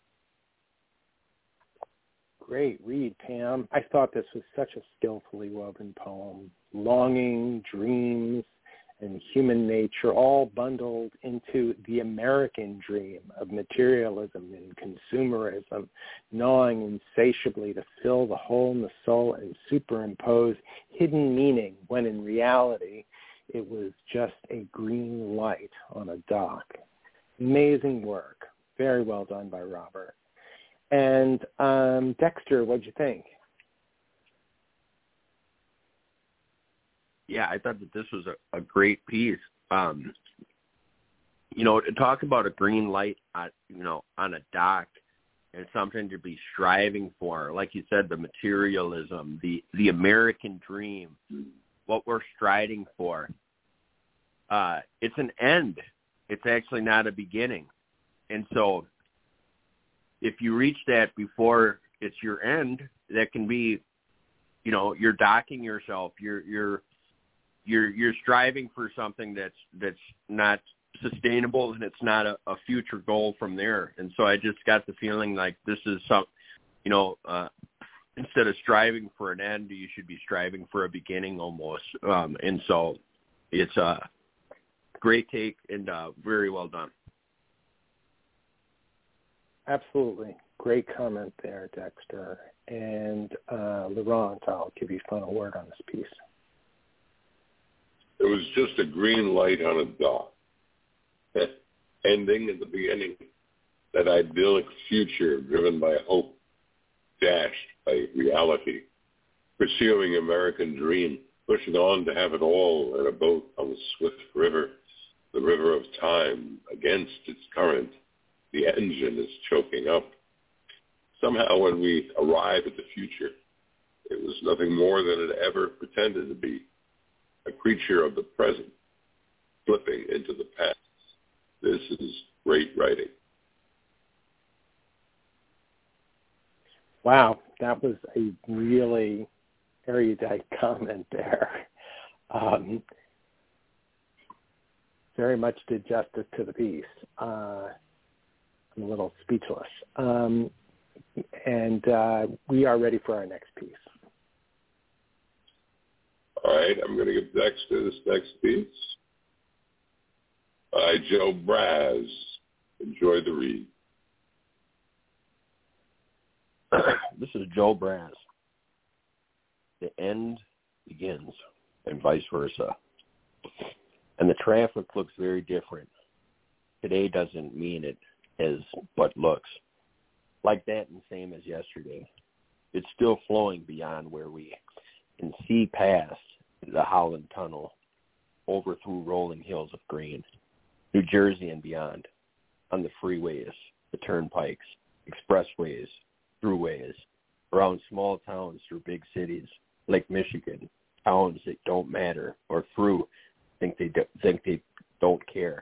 Great read, Pam. I thought this was such a skillfully woven poem. Longing, dreams, and human nature all bundled into the American dream of materialism and consumerism, gnawing insatiably to fill the hole in the soul and superimpose hidden meaning when in reality it was just a green light on a dock. Amazing work. Very well done by Robert. And um, Dexter, what'd you think? Yeah, I thought that this was a, a great piece. Um, you know, to talk about a green light, on, you know, on a dock, and something to be striving for. Like you said, the materialism, the the American dream, what we're striving for. Uh, it's an end. It's actually not a beginning. And so if you reach that before it's your end, that can be, you know, you're docking yourself. You're you're you're you're striving for something that's that's not sustainable, and it's not a, a future goal from there. And so I just got the feeling like this is some, you know, uh, instead of striving for an end, you should be striving for a beginning almost. Um, and so it's a great take and uh, very well done. Absolutely. Great comment there, Dexter. And uh, Laurent, I'll give you a final word on this piece. It was just a green light on a dock. ending and the beginning, that idyllic future driven by hope, dashed by reality, pursuing American dream, pushing on to have it all in a boat on the swift river, the river of time. Against its current, the engine is choking up. Somehow when we arrive at the future, it was nothing more than it ever pretended to be, a creature of the present, slipping into the past. This is great writing. Wow, that was a really erudite comment there. Um, very much did justice to the piece. Uh, I'm a little speechless. Um, and uh, we are ready for our next piece. All right, I'm going to give Dexter this next piece by Joe Braz. Enjoy the read. This is Joe Braz. The end begins, and vice versa. And the traffic looks very different. Today doesn't mean it as but looks. Like that and same as yesterday. It's still flowing beyond where we can see past the Holland Tunnel, over through rolling hills of green, New Jersey and beyond, on the freeways, the turnpikes, expressways, throughways, around small towns through big cities, like Michigan, towns that don't matter, or through think they do, think they don't care.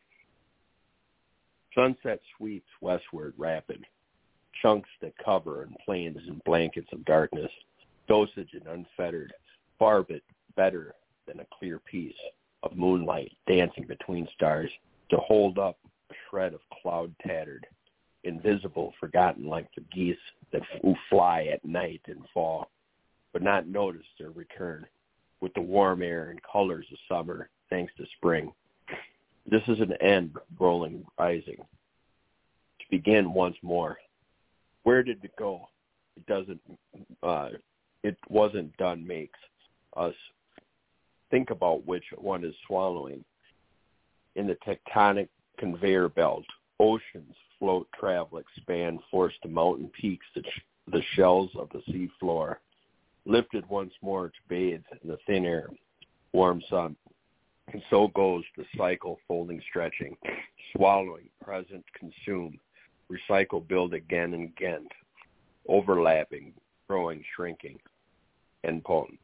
Sunset sweeps westward rapid, chunks that cover in plains and blankets of darkness, dosage and unfettered, far bit better than a clear piece of moonlight dancing between stars to hold up a shred of cloud tattered, invisible, forgotten like the geese that f- fly at night and fall, but not notice their return with the warm air and colors of summer thanks to spring. This is an end rolling, rising, to begin once more. Where did it go? It doesn't, uh, it wasn't done makes us think about which one is swallowing. In the tectonic conveyor belt, oceans float, travel, expand, forced to mountain peaks, the, sh- the shells of the sea floor, lifted once more to bathe in the thin air, warm sun. And so goes the cycle, folding, stretching, swallowing, present, consume, recycle, build again and again, overlapping, growing, shrinking. End poem.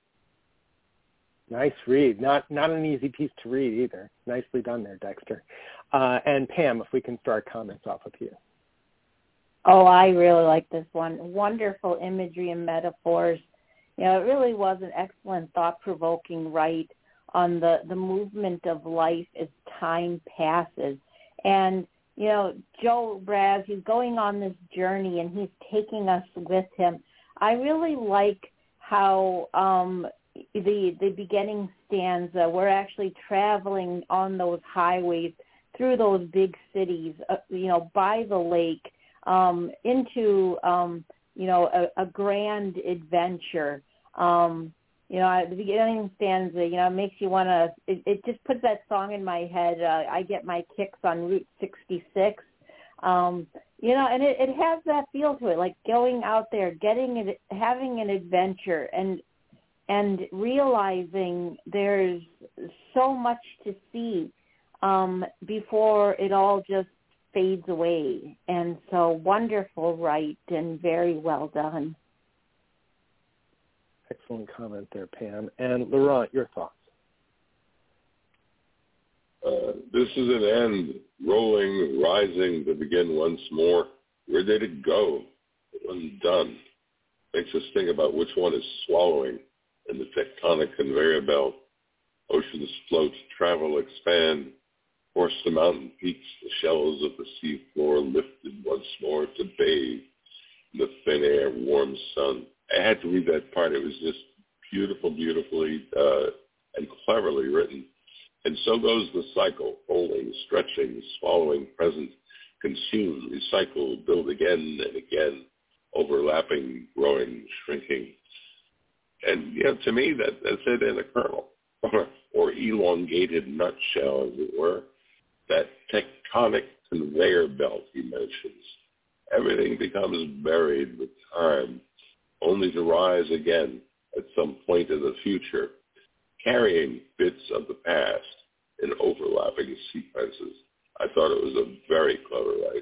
Nice read. Not not an easy piece to read either. Nicely done there, Dexter. Uh, and Pam, if we can start comments off of you. Oh, I really like this one. Wonderful imagery and metaphors. You know, it really was an excellent, thought-provoking write on the, the movement of life as time passes. And, you know, Joe Braz, he's going on this journey and he's taking us with him. I really like how um, the the beginning stanza, we're actually traveling on those highways through those big cities, uh, you know, by the lake, um, into, um, you know, a, a grand adventure. Um, you know, at the beginning stanza, you know, it makes you want to, it, it just puts that song in my head. Uh, I get my kicks on Route sixty-six. Um, you know, and it, it has that feel to it, like going out there, getting it, having an adventure, and and realizing there's so much to see um, before it all just fades away. And so wonderful, right, and very well done. Excellent comment there, Pam. And Laurent, your thoughts? Uh, this is an end, rolling, rising to begin once more. Where did it go? It wasn't done. Makes us think about which one is swallowing in the tectonic conveyor belt. Oceans float, travel, expand, force to mountain peaks, the shells of the sea floor lifted once more to bathe in the thin air, warm sun. I had to read that part. It was just beautiful, beautifully uh, and cleverly written. And so goes the cycle, folding, stretching, swallowing, present, consume, recycle, build again and again, overlapping, growing, shrinking. And, you know, to me, that, that's it in a kernel, or elongated nutshell, as it were. that tectonic conveyor belt he mentions. Everything becomes buried with time, only to rise again at some point in the future, carrying bits of the past in overlapping sequences. I thought it was a very clever write.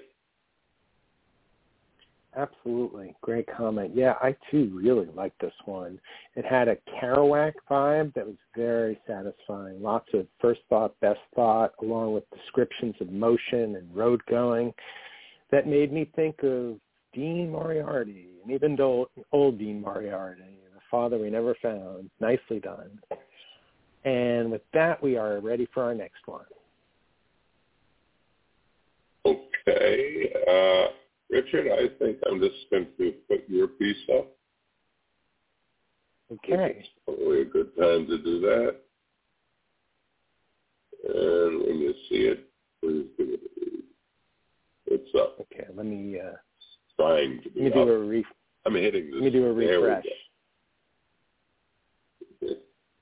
Absolutely. Great comment. Yeah, I too really liked this one. It had a Kerouac vibe that was very satisfying. Lots of first thought, best thought, along with descriptions of motion and road going that made me think of Dean Moriarty, and even old, old Dean Moriarty, the father we never found. Nicely done. And with that, we are ready for our next one. Okay. Uh, Richard, I think I'm just going to put your piece up. Okay. It's probably a good time to do that. And when you see it, please give it a read. It's up. Okay, let me, uh, trying to be let me up. do a re- I'm hitting this. Let me do a refresh. Okay.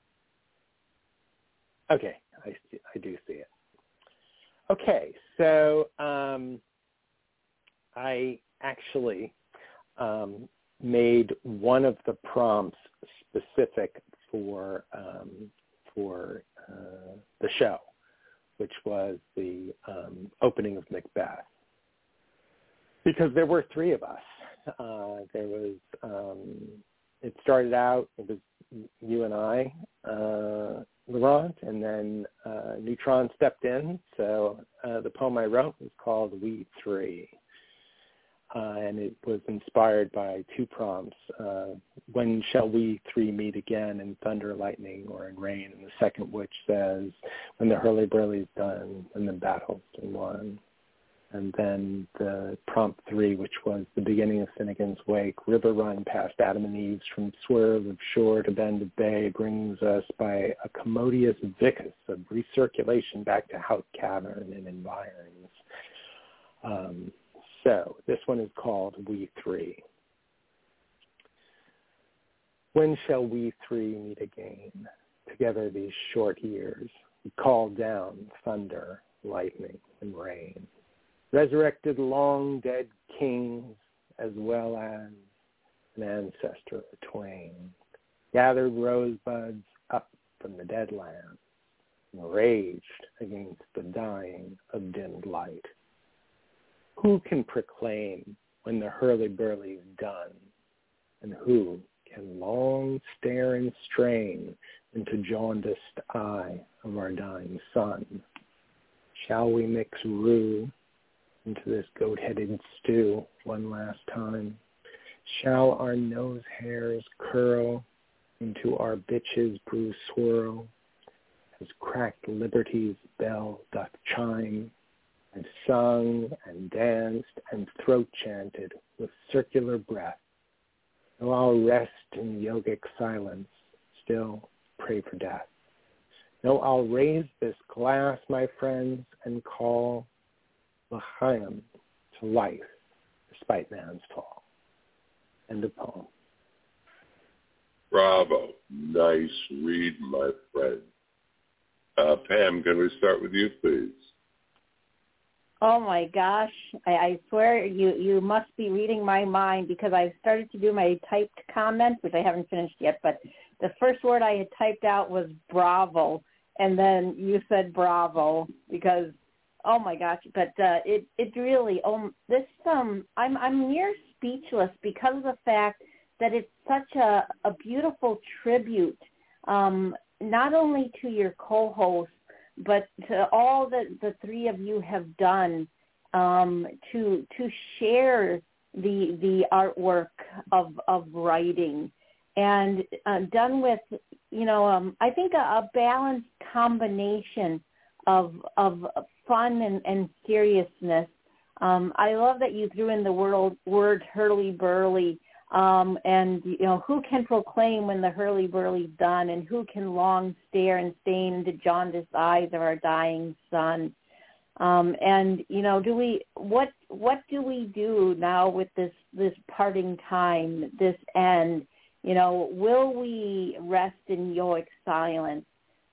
Okay, I, see, I do see it. Okay, so um, I actually um, made one of the prompts specific for um, for uh, the show, which was the um, opening of Macbeth, because there were three of us. Uh, there was um, it started out. It was you and I, uh, Laurent, and then uh, Neutron stepped in. So uh, the poem I wrote was called We Three. Uh, and it was inspired by two prompts. Uh, when shall we three meet again, in thunder, lightning, or in rain? And the second, which says, when the hurly-burly's done and the battle's been won. And then the prompt three, which was the beginning of Finnegan's Wake, river run past Adam and Eve's, from swerve of shore to bend of bay, brings us by a commodious vicus of recirculation back to Hout Cavern and environs. Um, So this one is called We Three. When shall we three meet again? Together these short years, we call down thunder, lightning, and rain. Resurrected long dead kings, as well as an ancestor or twain. Gathered rosebuds up from the dead land, and raged against the dying of dimmed light. Who can proclaim when the hurly-burly's done? And who can long stare and strain into jaundiced eye of our dying sun? Shall we mix rue into this goat-headed stew one last time? Shall our nose hairs curl into our bitches' brew swirl, as cracked liberty's bell doth chime, and sung and danced and throat-chanted with circular breath? No, I'll rest in yogic silence, still pray for death. No, I'll raise this glass, my friends, and call L'chaim to life, despite man's fall. End of poem. Bravo. Nice read, my friend. Uh, Pam, can we start with you, please? Oh my gosh, I, I swear you, you must be reading my mind, because I've started to do my typed comments, which I haven't finished yet, but the first word I had typed out was bravo, and then you said bravo, because, oh my gosh, but uh, it, it really, oh, this, um, I'm, I'm near speechless because of the fact that it's such a, a beautiful tribute, um, not only to your co-host, but to all that the three of you have done um, to to share the the artwork of of writing, and uh, done with, you know, um, I think a, a balanced combination of of fun and, and seriousness. Um, I love that you threw in the word, word hurly-burly. Um, and, you know, who can proclaim when the hurly-burly's done, and who can long stare and stain into jaundiced eyes of our dying sun? Um, and, you know, do we, what, what do we do now with this, this parting time, this end? You know, will we rest in yogic silence?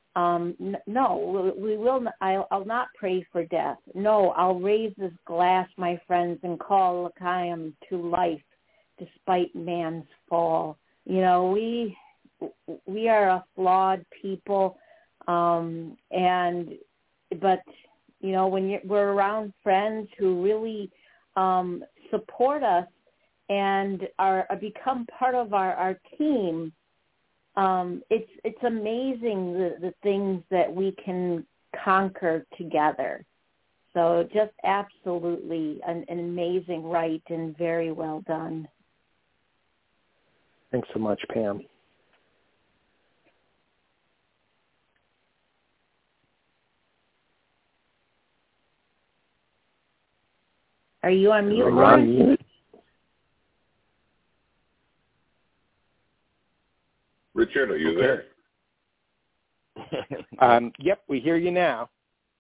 Um, n- no, we will. N- I'll, I'll not pray for death. No, I'll raise this glass, my friends, and call L'chaim to life, despite man's fall. You know, we we are a flawed people, um, and but you know, when you're, we're around friends who really um, support us and are, are become part of our, our team. Um, it's it's amazing the, the things that we can conquer together. So just absolutely an, an amazing rite and very well done. Thanks so much, Pam. Are you on mute, You're on mute. Richard, are you Okay. there? um, yep, we hear you now.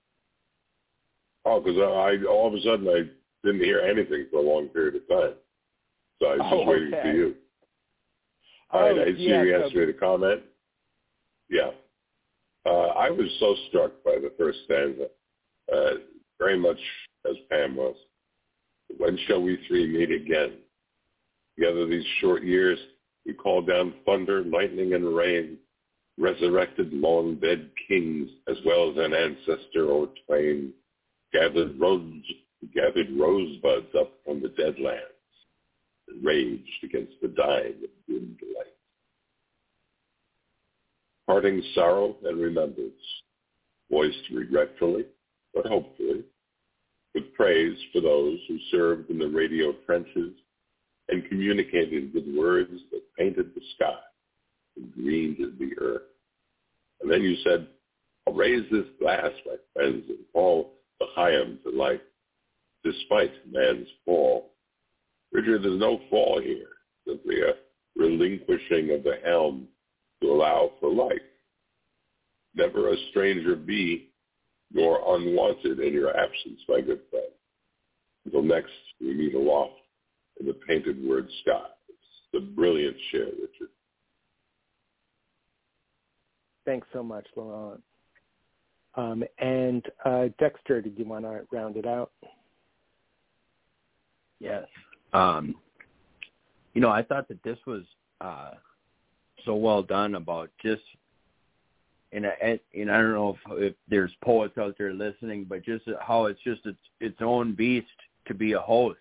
Oh, because I all of a sudden I didn't hear anything for a long period of time, so I was just Oh, waiting okay. for you. All Oh, right, I see yeah, you so- asked me to comment. Yeah, uh, I was so struck by the first stanza, uh, very much as Pam was. When shall we three meet again? Together these short years, we call down thunder, lightning, and rain, resurrected long-dead kings, as well as an ancestor or twain, gathered rose, gathered rosebuds up from the dead lands, and raged against the dying of dim delight. Parting sorrow and remembrance, voiced regretfully, but hopefully, with praise for those who served in the radio trenches and communicated with words that painted the sky and greened the earth. And then you said, I'll raise this glass, my friends, and call L'chaim to life, despite man's fall. Richard, there's no fall here, simply a relinquishing of the helm to allow for life. Never a stranger be, nor unwanted in your absence, my good friend. Until next we meet aloft in the painted word sky. It's the brilliant share, Richard. Thanks so much, Laurent. Um, and uh, Dexter, did you want to round it out? Yes. Um, you know, I thought that this was uh, so well done about just, and I, and I don't know if, if there's poets out there listening, but just how it's just its, its own beast to be a host.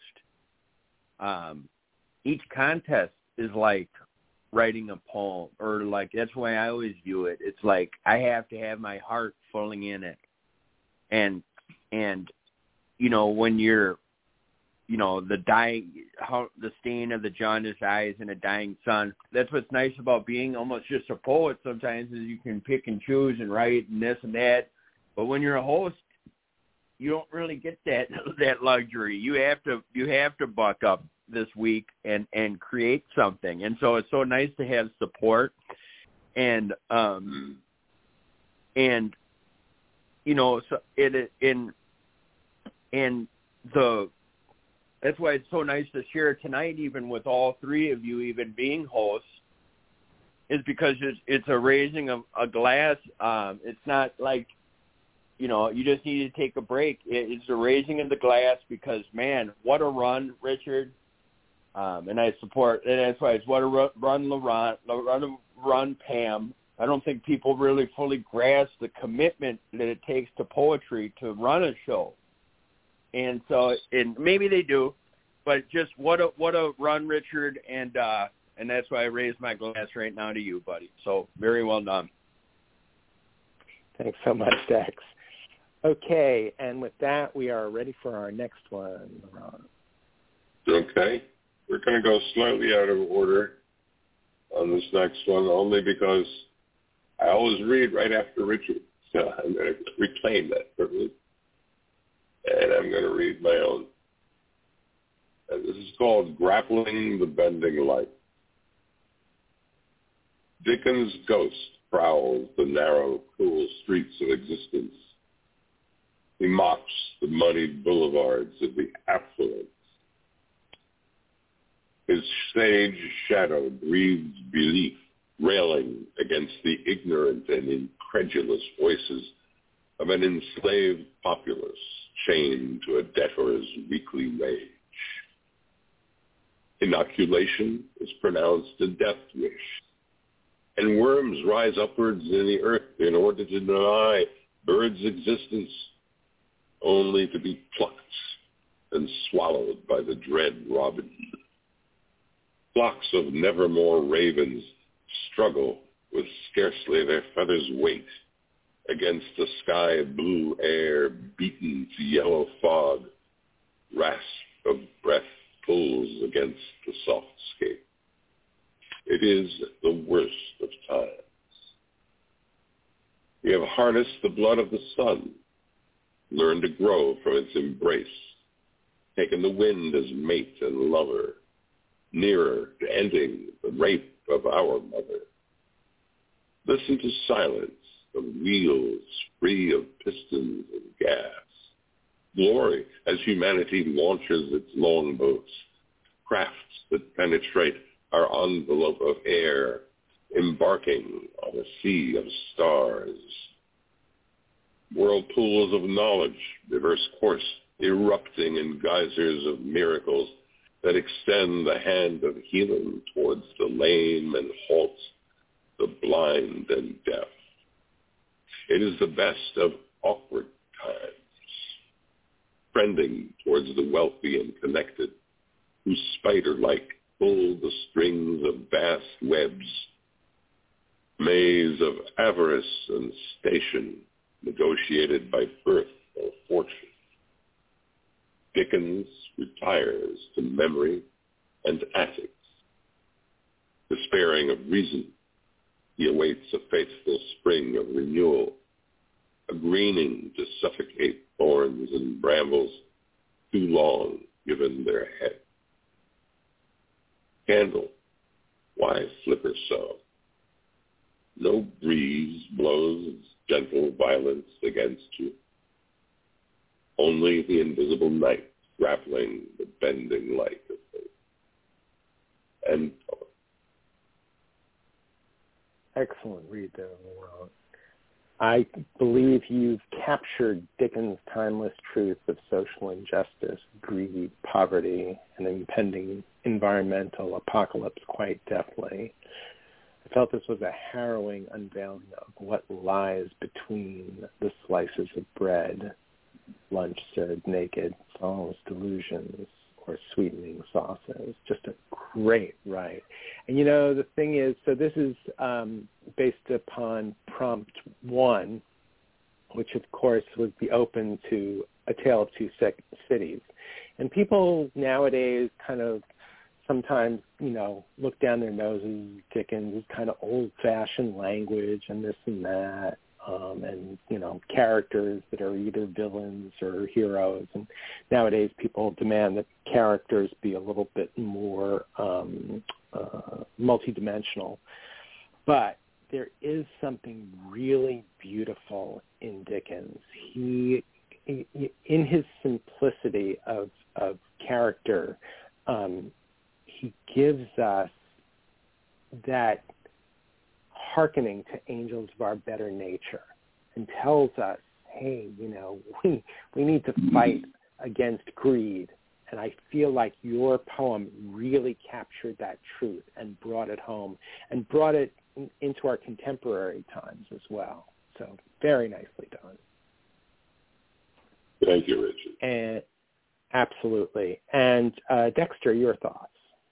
Um, each contest is like writing a poem, or like, that's the way I always view it. It's like I have to have my heart fully in it. And, and, you know, when you're, you know, the dying, how the stain of the jaundiced eyes in a dying sun. That's what's nice about being almost just a poet sometimes, is you can pick and choose and write and this and that. But when you're a host, you don't really get that that luxury. You have to you have to buck up this week and, and create something. And so it's so nice to have support. And um and you know, so it in and the that's why it's so nice to share tonight, even with all three of you, even being hosts, is because it's, it's a raising of a glass. Um, it's not like, you know, you just need to take a break. It, it's a raising of the glass because, man, what a run, Richard. Um, and I support, and that's why it's what a run, Laurent, run, run, Pam. I don't think people really fully grasp the commitment that it takes to poetry to run a show. And so, and maybe they do, but just what a what a run, Richard, and uh, and that's why I raised my glass right now to you, buddy. So very well done. Thanks so much, Dex. Okay, and with that, we are ready for our next one, Ron. Okay, we're going to go slightly out of order on this next one, only because I always read right after Richard, so I'm going to reclaim that privilege. And I'm going to read my own. And this is called Grappling the Bending Light. Dickens' ghost prowls the narrow, cruel streets of existence. He mocks the moneyed boulevards of the affluent. His sage shadow breathes belief, railing against the ignorant and incredulous voices of an enslaved populace chained to a debtor's weekly wage. Inoculation is pronounced a death wish, and worms rise upwards in the earth in order to deny birds' existence, only to be plucked and swallowed by the dread robin. Flocks of nevermore ravens struggle with scarcely their feathers' weight against the sky blue air beaten to yellow fog. Rasp of breath pulls against the soft scape. It is the worst of times. We have harnessed the blood of the sun, learned to grow from its embrace, taken the wind as mate and lover, nearer to ending the rape of our mother. Listen to silence of wheels free of pistons and gas. Glory as humanity launches its longboats, crafts that penetrate our envelope of air, embarking on a sea of stars. Whirlpools of knowledge reverse course, erupting in geysers of miracles that extend the hand of healing towards the lame and halts the blind and deaf. It is the best of awkward times, friending towards the wealthy and connected, who spider-like pull the strings of vast webs, maze of avarice and station negotiated by birth or fortune. Dickens retires to memory and attics. Despairing of reason, he awaits a faithful spring of renewal, a greening to suffocate thorns and brambles too long given their head. Candle, why flicker so? No breeze blows its gentle violence against you. Only the invisible night grappling the bending light of faith. And excellent read there, Laurent. I believe you've captured Dickens' timeless truth of social injustice, greed, poverty, and impending environmental apocalypse quite deftly. I felt this was a harrowing unveiling of what lies between the slices of bread, lunch served naked, false delusions, or sweetening sauces. Just a great write. And, you know, the thing is, so this is um, based upon prompt one, which, of course, was the open to A Tale of Two Cities. And people nowadays kind of sometimes, you know, look down their noses, Dickens' kind of old-fashioned language and this and that. Um, and, you know, characters that are either villains or heroes. And nowadays people demand that characters be a little bit more um, uh, multidimensional. But there is something really beautiful in Dickens. He, he in his simplicity of, of character, um, he gives us that hearkening to angels of our better nature and tells us, hey, you know, we we need to fight against greed. And I feel like your poem really captured that truth and brought it home and brought it in, into our contemporary times as well. So very nicely done. Thank you, Richard. And absolutely. And uh, Dexter, your thoughts?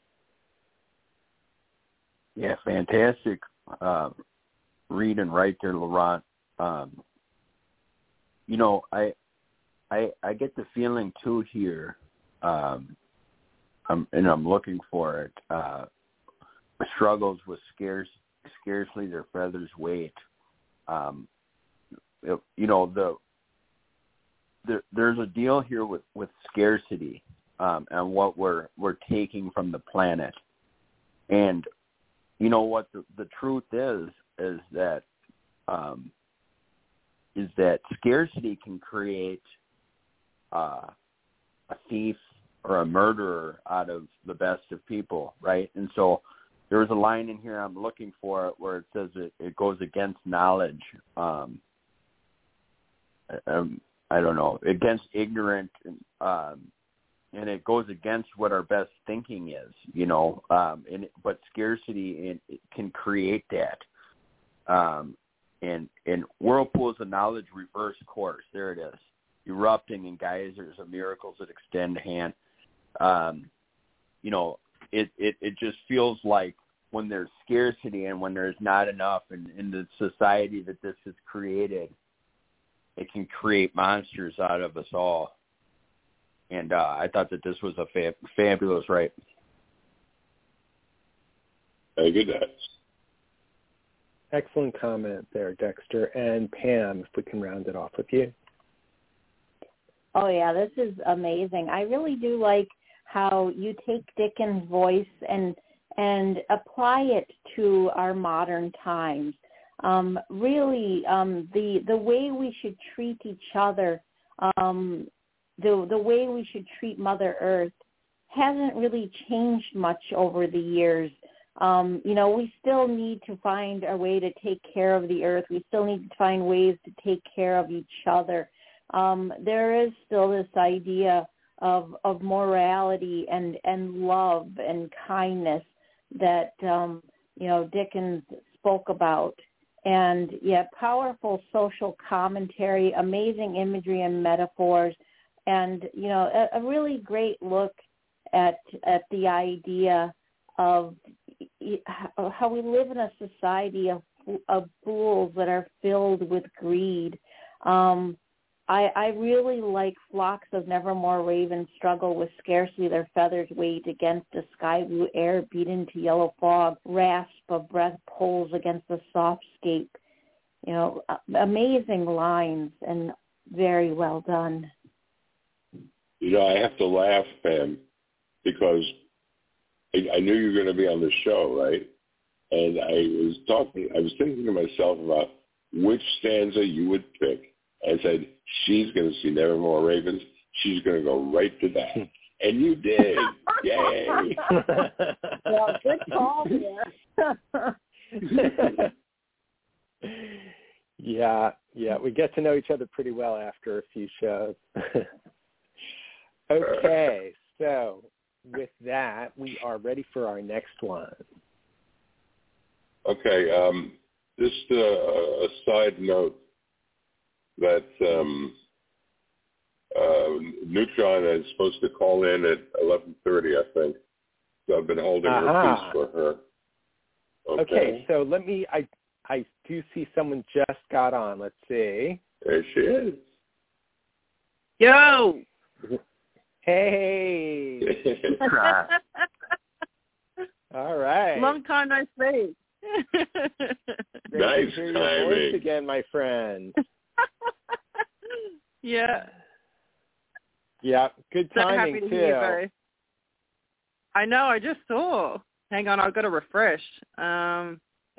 Yeah, fantastic. Uh, read and write there, Laurent. Um, you know, I, I, I get the feeling too here, um, I'm, and I'm looking for it. Uh, struggles with scarce, scarcely their feathers' weight. Um, it, you know, the there, there's a deal here with, with scarcity um, and what we're we're taking from the planet, and you know what the, the truth is, is that um, is that scarcity can create uh, a thief or a murderer out of the best of people, right? And so there was a line in here I'm looking for where it says it, it goes against knowledge. Um, um, I don't know, against ignorant, um, and it goes against what our best thinking is, you know. Um, and but scarcity it, it can create that. Um, and and whirlpools of knowledge reverse course. There it is, erupting in geysers of miracles that extend hand. Um, you know, it, it it just feels like when there's scarcity and when there's not enough, and in the society that this has created, it can create monsters out of us all. And uh, I thought that this was a fab- fabulous right. Very good. Excellent comment there, Dexter. And Pam, if we can round it off with you. Oh, yeah, this is amazing. I really do like how you take Dickens' voice and and apply it to our modern times. Um, really, um, the the way we should treat each other, um, the the way we should treat Mother Earth hasn't really changed much over the years. Um, you know, we still need to find a way to take care of the earth. We still need to find ways to take care of each other. Um, there is still this idea of of morality and, and love and kindness that, um, you know, Dickens spoke about. And, yeah, powerful social commentary, amazing imagery and metaphors, and, you know, a, a really great look at at the idea of how we live in a society of, of fools that are filled with greed. Um, I, I really like flocks of nevermore ravens struggle with scarcely their feathers weight against the sky blue air beat into yellow fog, rasp of breath pulls against the soft scape. You know, amazing lines and very well done. You know, I have to laugh, Pam, because I, I knew you were going to be on the show, right? And I was talking, I was thinking to myself about which stanza you would pick. I said, she's going to see Nevermore Ravens. She's going to go right to that. And you did. Yay. Well, good call there. yeah, yeah. We get to know each other pretty well after a few shows. Okay, so with that, we are ready for our next one. Okay, um, just uh, a side note that um, uh, Neutron is supposed to call in at eleven thirty, I think. So I've been holding uh-huh. her peace for her. Okay. okay, so let me, I, I do see someone just got on. Let's see. There she is. Yo! Hey! All right. Long time no see. Great Nice to hear timing. your voice again, my friend. Yeah. Yeah, good So timing, happy to too. hear you both. I know, I just saw. Hang on, I've got to refresh. Um,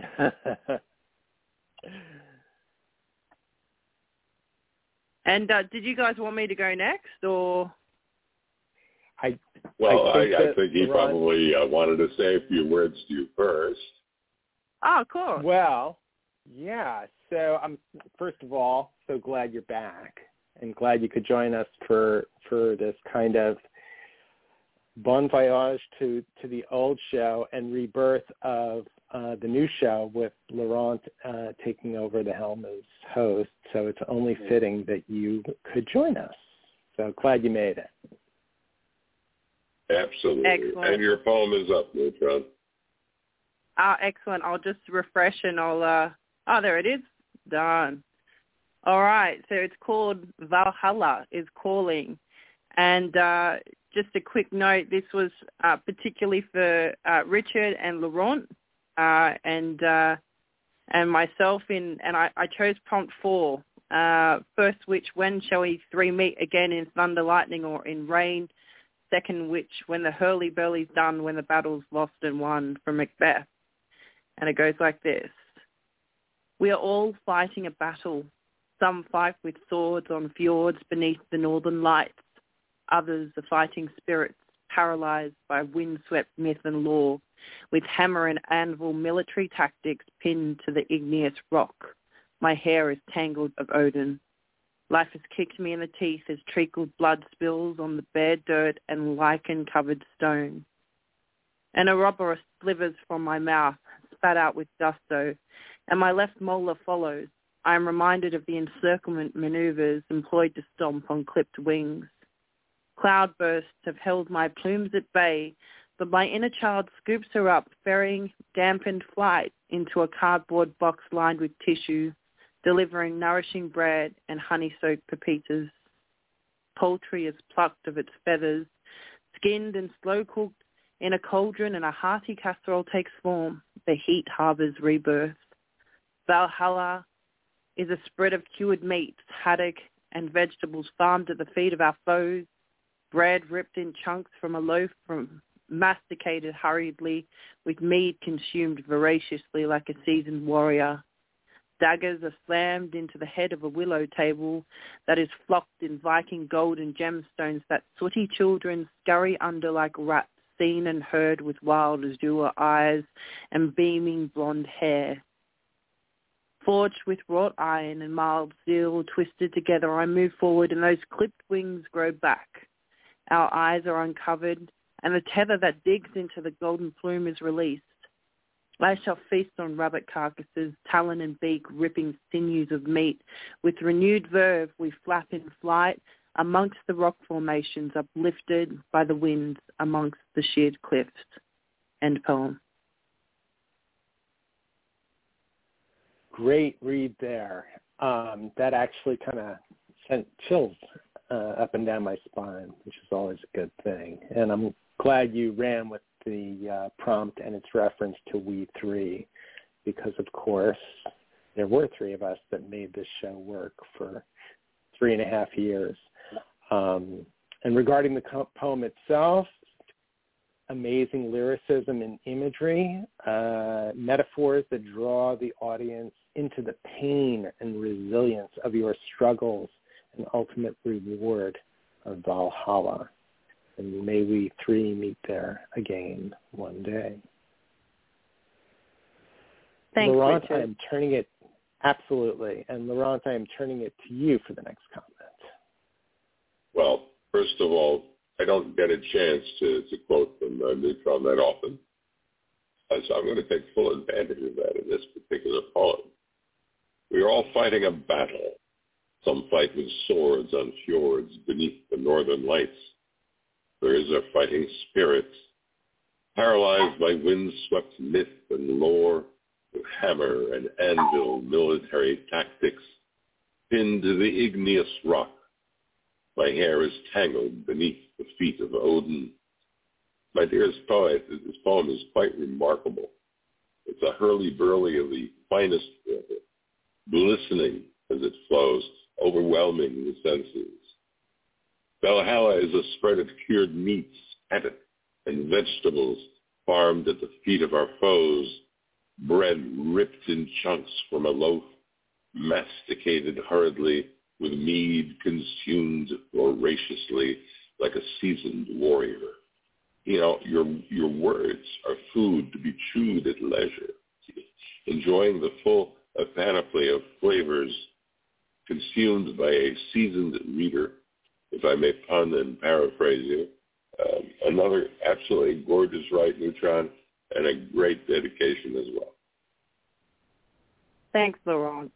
and uh, did you guys want me to go next, or? I Well, I think, I, I think he Ron, probably uh, wanted to say a few words to you first. Oh, cool. Well, yeah. So I'm first of all so glad you're back, and glad you could join us for for this kind of bon voyage to to the old show and rebirth of uh, the new show with Laurent uh, taking over the helm as host. So it's only fitting that you could join us. So glad you made it. Absolutely. Excellent. And your poem is up, Neutron. Ah, excellent. I'll just refresh and I'll, uh, oh, there it is. Done. All right. So it's called Valhalla is Calling. And uh, just a quick note, this was uh, particularly for uh, Richard and Laurent uh, and uh, and myself, in, and I, I chose prompt four. Uh, first, which, when shall we three meet again in thunder, lightning, or in rain? Second, which, when the hurly-burly's done, when the battle's lost and won, from Macbeth. And it goes like this. We are all fighting a battle. Some fight with swords on fjords beneath the northern lights. Others are fighting spirits paralyzed by windswept myth and lore, with hammer and anvil military tactics pinned to the igneous rock. My hair is tangled of Odin. Life has kicked me in the teeth as trickled blood spills on the bare dirt and lichen-covered stone. An Ouroboros slivers from my mouth, spat out with gusto, and my left molar follows. I am reminded of the encirclement maneuvers employed to stomp on clipped wings. Cloudbursts have held my plumes at bay, but my inner child scoops her up, ferrying dampened flight into a cardboard box lined with tissue, delivering nourishing bread and honey-soaked pepitas. Poultry is plucked of its feathers, skinned and slow-cooked in a cauldron, and a hearty casserole takes form. The heat harbors rebirth. Valhalla is a spread of cured meats, haddock, and vegetables farmed at the feet of our foes, bread ripped in chunks from a loaf, from masticated hurriedly, with mead consumed voraciously like a seasoned warrior. Daggers are slammed into the head of a willow table that is flocked in Viking gold and gemstones that sooty children scurry under like rats, seen and heard with wild azure eyes and beaming blonde hair. Forged with wrought iron and mild steel, twisted together, I move forward, and those clipped wings grow back. Our eyes are uncovered, and the tether that digs into the golden plume is released. I shall feast on rabbit carcasses, talon and beak ripping sinews of meat. With renewed verve we flap in flight amongst the rock formations, uplifted by the winds amongst the sheared cliffs. End poem. Great read there. Um, that actually kind of sent chills uh, up and down my spine, which is always a good thing. And I'm glad you ran with the uh, prompt and its reference to We Three, because, of course, there were three of us that made this show work for three and a half years. Um, and regarding the co- poem itself, amazing lyricism and imagery, uh, metaphors that draw the audience into the pain and resilience of your struggles and ultimate reward of Valhalla. And may we three meet there again one day. Thanks, Laurent, Richard. I am turning it, absolutely. And Laurent, I am turning it to you for the next comment. Well, first of all, I don't get a chance to, to quote from uh, Neutron that often. Uh, so I'm going to take full advantage of that in this particular poem. We are all fighting a battle. Some fight with swords on fjords beneath the northern lights. Others are fighting spirits, paralyzed by wind-swept myth and lore, with hammer and anvil military tactics, pinned to the igneous rock. My hair is tangled beneath the feet of Odin. My dearest poet, this poem is quite remarkable. It's a hurly-burly of the finest river, glistening as it flows, overwhelming the senses. Valhalla is a spread of cured meats, haddock, and vegetables farmed at the feet of our foes, bread ripped in chunks from a loaf, masticated hurriedly, with mead consumed voraciously like a seasoned warrior. You know, your your words are food to be chewed at leisure, enjoying the full panoply of flavors consumed by a seasoned reader, if I may pun and paraphrase you. Um, another absolutely gorgeous right, Neutron, and a great dedication as well. Thanks, Laurent.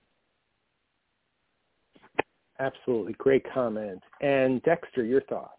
Absolutely. Great comment. And Dexter, your thoughts?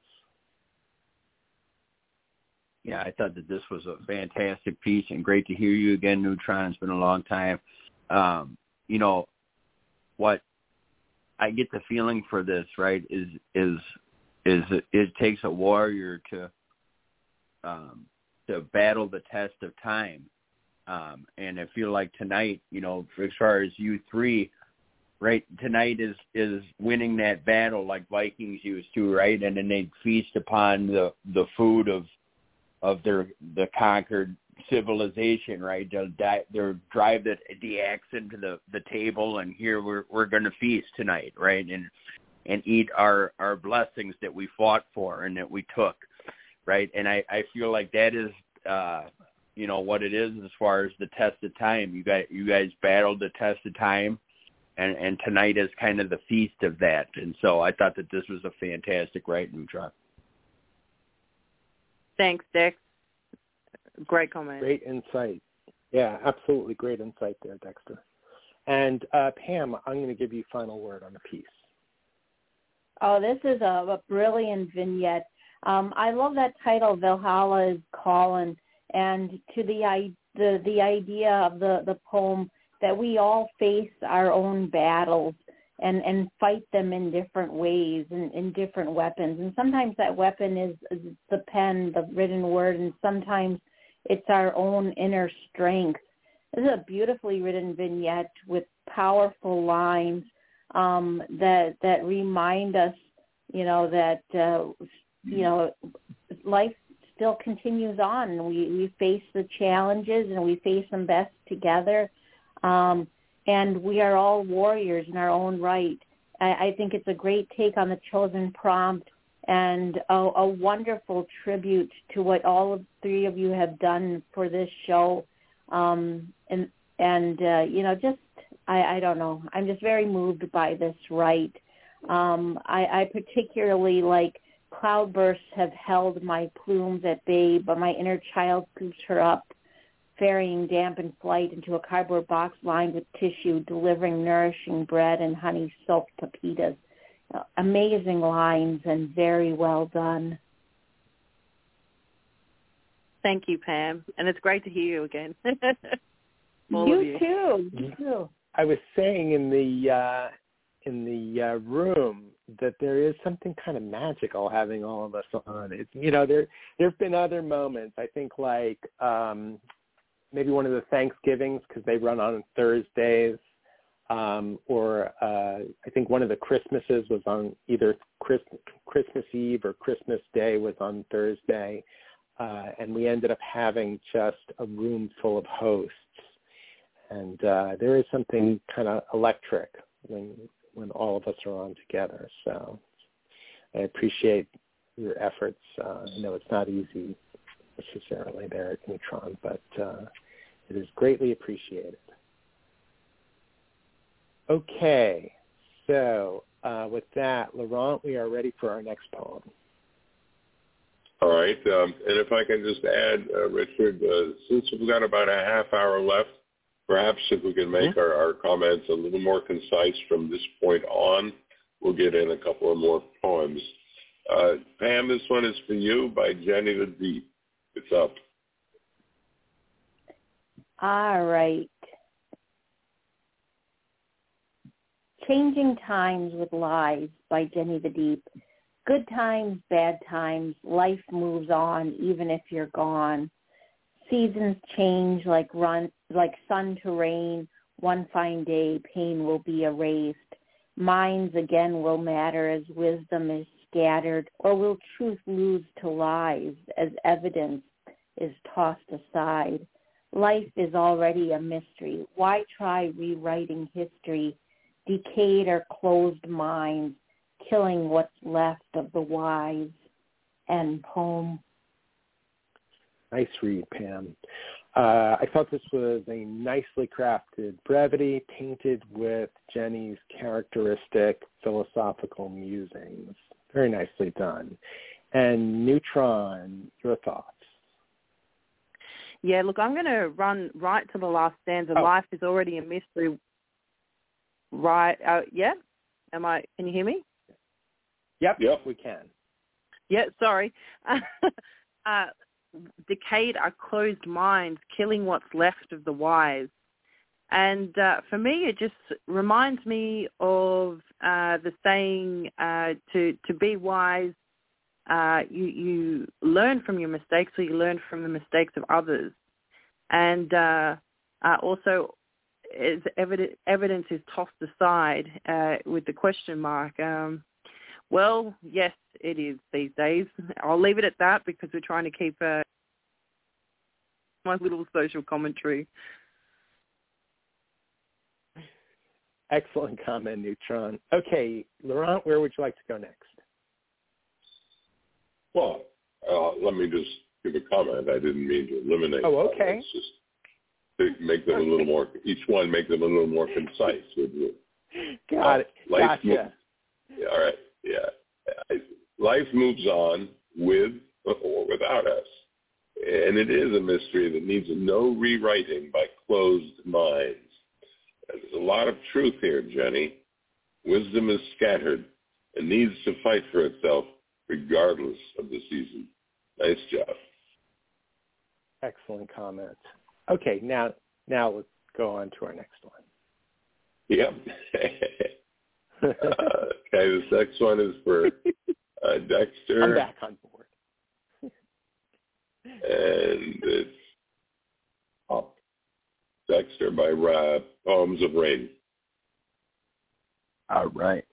Yeah, I thought that this was a fantastic piece, and great to hear you again, Neutron. It's been a long time. Um, you know, what I get the feeling for this, right, is is is it, it takes a warrior to um, to battle the test of time. Um, and I feel like tonight, you know, as far as you three, right, tonight is, is winning that battle like Vikings used to, right? And then they feast upon the, the food of of their the conquered civilization, right? They'll, die, they'll drive the, the axe into the, the table, and here we're we're going to feast tonight, right? And and eat our, our blessings that we fought for and that we took. right? And I, I feel like that is, uh, you know, what it is as far as the test of time. You guys, you guys battled the test of time, and, and tonight is kind of the feast of that. And so I thought that this was a fantastic write, Neutron. Thanks, Dex. Great comment. Great insight. Yeah, absolutely great insight there, Dexter. And uh, Pam, I'm going to give you final word on the piece. Oh, this is a, a brilliant vignette. Um, I love that title, Valhalla is Calling, and to the the the idea of the, the poem that we all face our own battles and, and fight them in different ways and in different weapons. And sometimes that weapon is, is the pen, the written word, and sometimes it's our own inner strength. This is a beautifully written vignette with powerful lines um, that that remind us, you know, that uh, you know, life still continues on, and we, we face the challenges, and we face them best together. Um, and we are all warriors in our own right. I, I think it's a great take on the chosen prompt, and a, a wonderful tribute to what all of three of you have done for this show. Um, and, and uh, you know, just, I, I don't know, I'm just very moved by this right. Um, I, I particularly like cloudbursts have held my plumes at bay, but my inner child scoops her up, ferrying damp and flight into a cardboard box lined with tissue, delivering nourishing bread and honey-soaked pepitas. Uh, amazing lines and very well done. Thank you, Pam. And it's great to hear you again. All you, of you too. You too. I was saying in the uh, in the uh, room that there is something kind of magical having all of us on. It's, you know, there there have been other moments. I think like um, maybe one of the Thanksgivings because they run on Thursdays, um, or uh, I think one of the Christmases was on either Chris, Christmas Eve or Christmas Day was on Thursday, uh, and we ended up having just a room full of hosts. And uh, there is something kind of electric when when all of us are on together. So I appreciate your efforts. Uh, I know it's not easy necessarily there at Neutron, but uh, it is greatly appreciated. Okay, so uh, with that, Laurent, we are ready for our next poem. All right, um, and if I can just add, uh, Richard, uh, since we've got about a half hour left, perhaps if we can make mm-hmm. our, our comments a little more concise from this point on, we'll get in a couple of more poems. Uh, Pam, this one is for you by Jenny the Deep. It's up. All right. Changing Times with Lies by Jenny the Deep. Good times, bad times, life moves on even if you're gone. Seasons change like run, like sun to rain. One fine day, pain will be erased. Minds again will matter as wisdom is scattered, or will truth lose to lies as evidence is tossed aside? Life is already a mystery. Why try rewriting history? Decayed or closed minds, killing what's left of the wise. End poem. Nice read, Pam. Uh, I thought this was a nicely crafted brevity, painted with Jenny's characteristic philosophical musings. Very nicely done. And Neutron, your thoughts? Yeah, look, I'm going to run right to the last stanza. Oh. Life is already a mystery. Right. Uh, yeah? Am I? Can you hear me? Yep, yep. we can. Yeah, sorry. uh, decayed are closed minds, killing what's left of the wise. And uh, for me, it just reminds me of uh, the saying, uh, to, to be wise, uh, you, you learn from your mistakes, or you learn from the mistakes of others. And uh, uh, also, as evidence, evidence is tossed aside uh, with the question mark. Um, well, yes, it is these days. I'll leave it at that because we're trying to keep uh, my little social commentary. Excellent comment, Neutron. Okay, Laurent, where would you like to go next? Well, uh, let me just give a comment. I didn't mean to eliminate. Oh, okay. Comments, just to make them a little more. Each one make them a little more concise. With you. Got uh, it. Life gotcha. Moves, yeah, all right. Yeah. Life moves on with or without us. And it is a mystery that needs no rewriting by closed minds. There's a lot of truth here, Jenny. Wisdom is scattered and needs to fight for itself regardless of the season. Nice job. Excellent comments. Okay, now now let's go on to our next one. Yep. uh, okay, this next one is for uh, Dexter. I'm back on board. And it's oh, Dexter by uh, Poems of Rain. All right.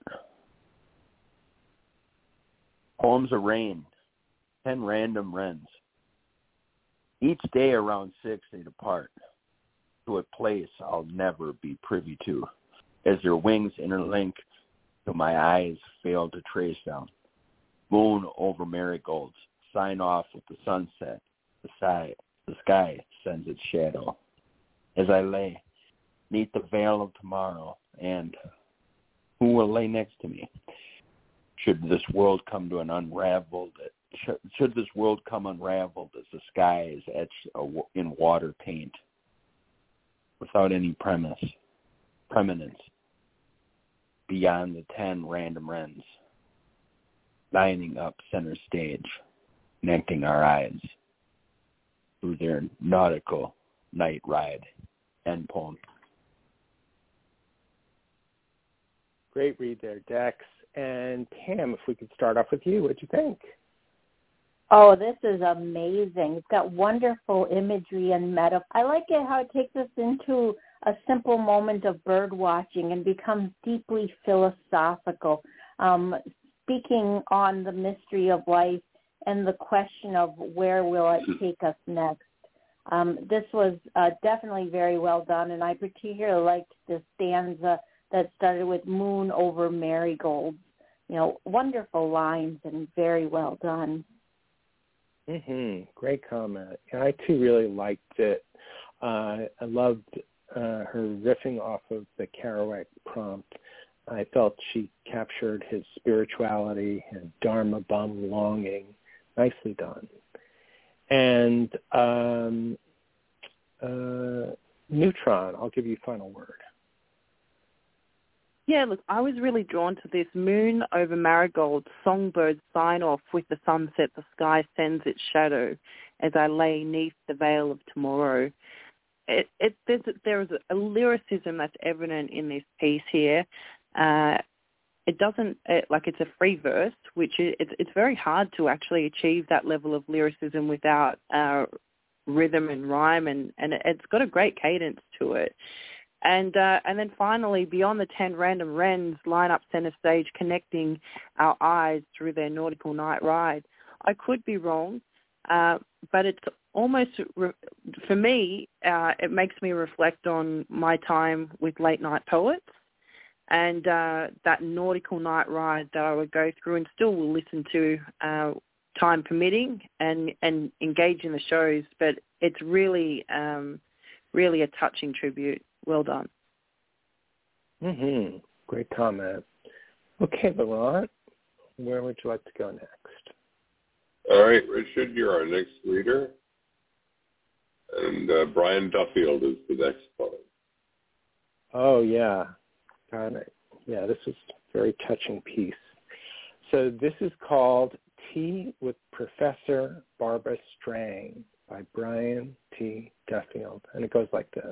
Poems of Rain. Ten random wrens. Each day around six they depart to a place I'll never be privy to, as their wings interlink till my eyes fail to trace them. Moon over marigolds, sign off with the sunset. The sky, the sky sends its shadow. As I lay neath the veil of tomorrow, and who will lay next to me? Should this world come to an unraveled, should this world come unraveled as the sky is etched in water paint, without any premise, preeminence, beyond the ten random wrens, lining up center stage, connecting our eyes through their nautical night ride. End poem. Great read there, Dex. And Pam, if we could start off with you, what'd you think? Oh, this is amazing. It's got wonderful imagery and metaphor. I like it how it takes us into a simple moment of bird watching and becomes deeply philosophical, um, speaking on the mystery of life and the question of where will it take us next. Um, this was uh, definitely very well done, and I particularly liked the stanza that started with moon over marigolds. You know, wonderful lines and very well done. Mm-hmm. Great comment. And I, too, really liked it. Uh, I loved uh, her riffing off of the Kerouac prompt. I felt she captured his spirituality and Dharma bum longing. Nicely done. And um, uh, Neutron, I'll give you final word. Yeah, look, I was really drawn to this moon over marigold, songbird sign off with the sunset, the sky sends its shadow as I lay neath the veil of tomorrow. It, it, there's, there's a lyricism that's evident in this piece here. Uh, it doesn't, it, like it's a free verse, which is, it's, it's very hard to actually achieve that level of lyricism without uh, rhythm and rhyme, and, and it's got a great cadence to it. And uh, and then finally, beyond the ten random wrens line up center stage, connecting our eyes through their nautical night ride. I could be wrong, uh, but it's almost, re- for me, uh, it makes me reflect on my time with late night poets and uh, that nautical night ride that I would go through and still will listen to, uh, time permitting, and, and engage in the shows. But it's really, um, really a touching tribute. Well done. Mm-hmm. Great comment. Okay, Laurent, where would you like to go next? All right, Richard, you're our next reader. And uh, Brian Duffield is the next poem. Oh, yeah. Got it. Yeah, this is a very touching piece. So this is called Tea with Professor Barbara Strang by Brian T. Duffield. And it goes like this.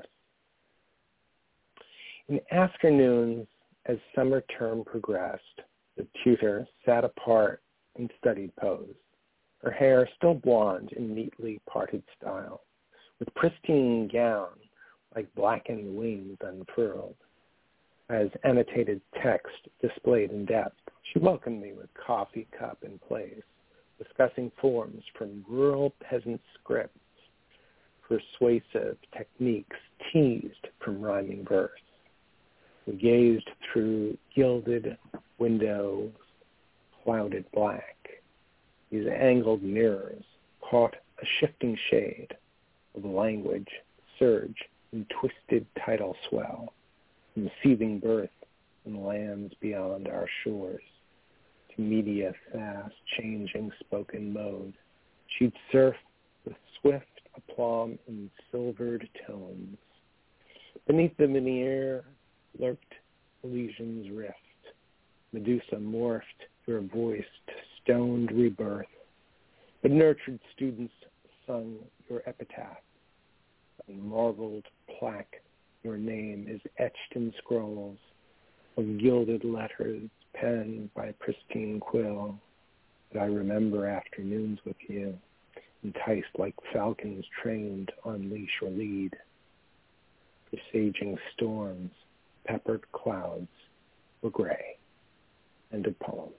In afternoons, as summer term progressed, the tutor sat apart and studied pose, her hair still blonde in neatly parted style, with pristine gown like blackened wings unfurled. As annotated text displayed in depth, she welcomed me with coffee cup in place, discussing forms from rural peasant scripts, persuasive techniques teased from rhyming verse. We gazed through gilded windows, clouded black, These angled mirrors caught a shifting shade of language surge in twisted tidal swell, from seething birth in lands beyond our shores to media fast changing spoken mode. She'd surf with swift aplomb in silvered tones. Beneath the veneer lurked Elysian's rift. Medusa morphed your voice to stoned rebirth, but nurtured students sung your epitaph. On marbled plaque, your name is etched in scrolls of gilded letters penned by pristine quill. But I remember afternoons with you, enticed like falcons trained on leash or lead. Presaging storms, peppered clouds were gray. End of poem.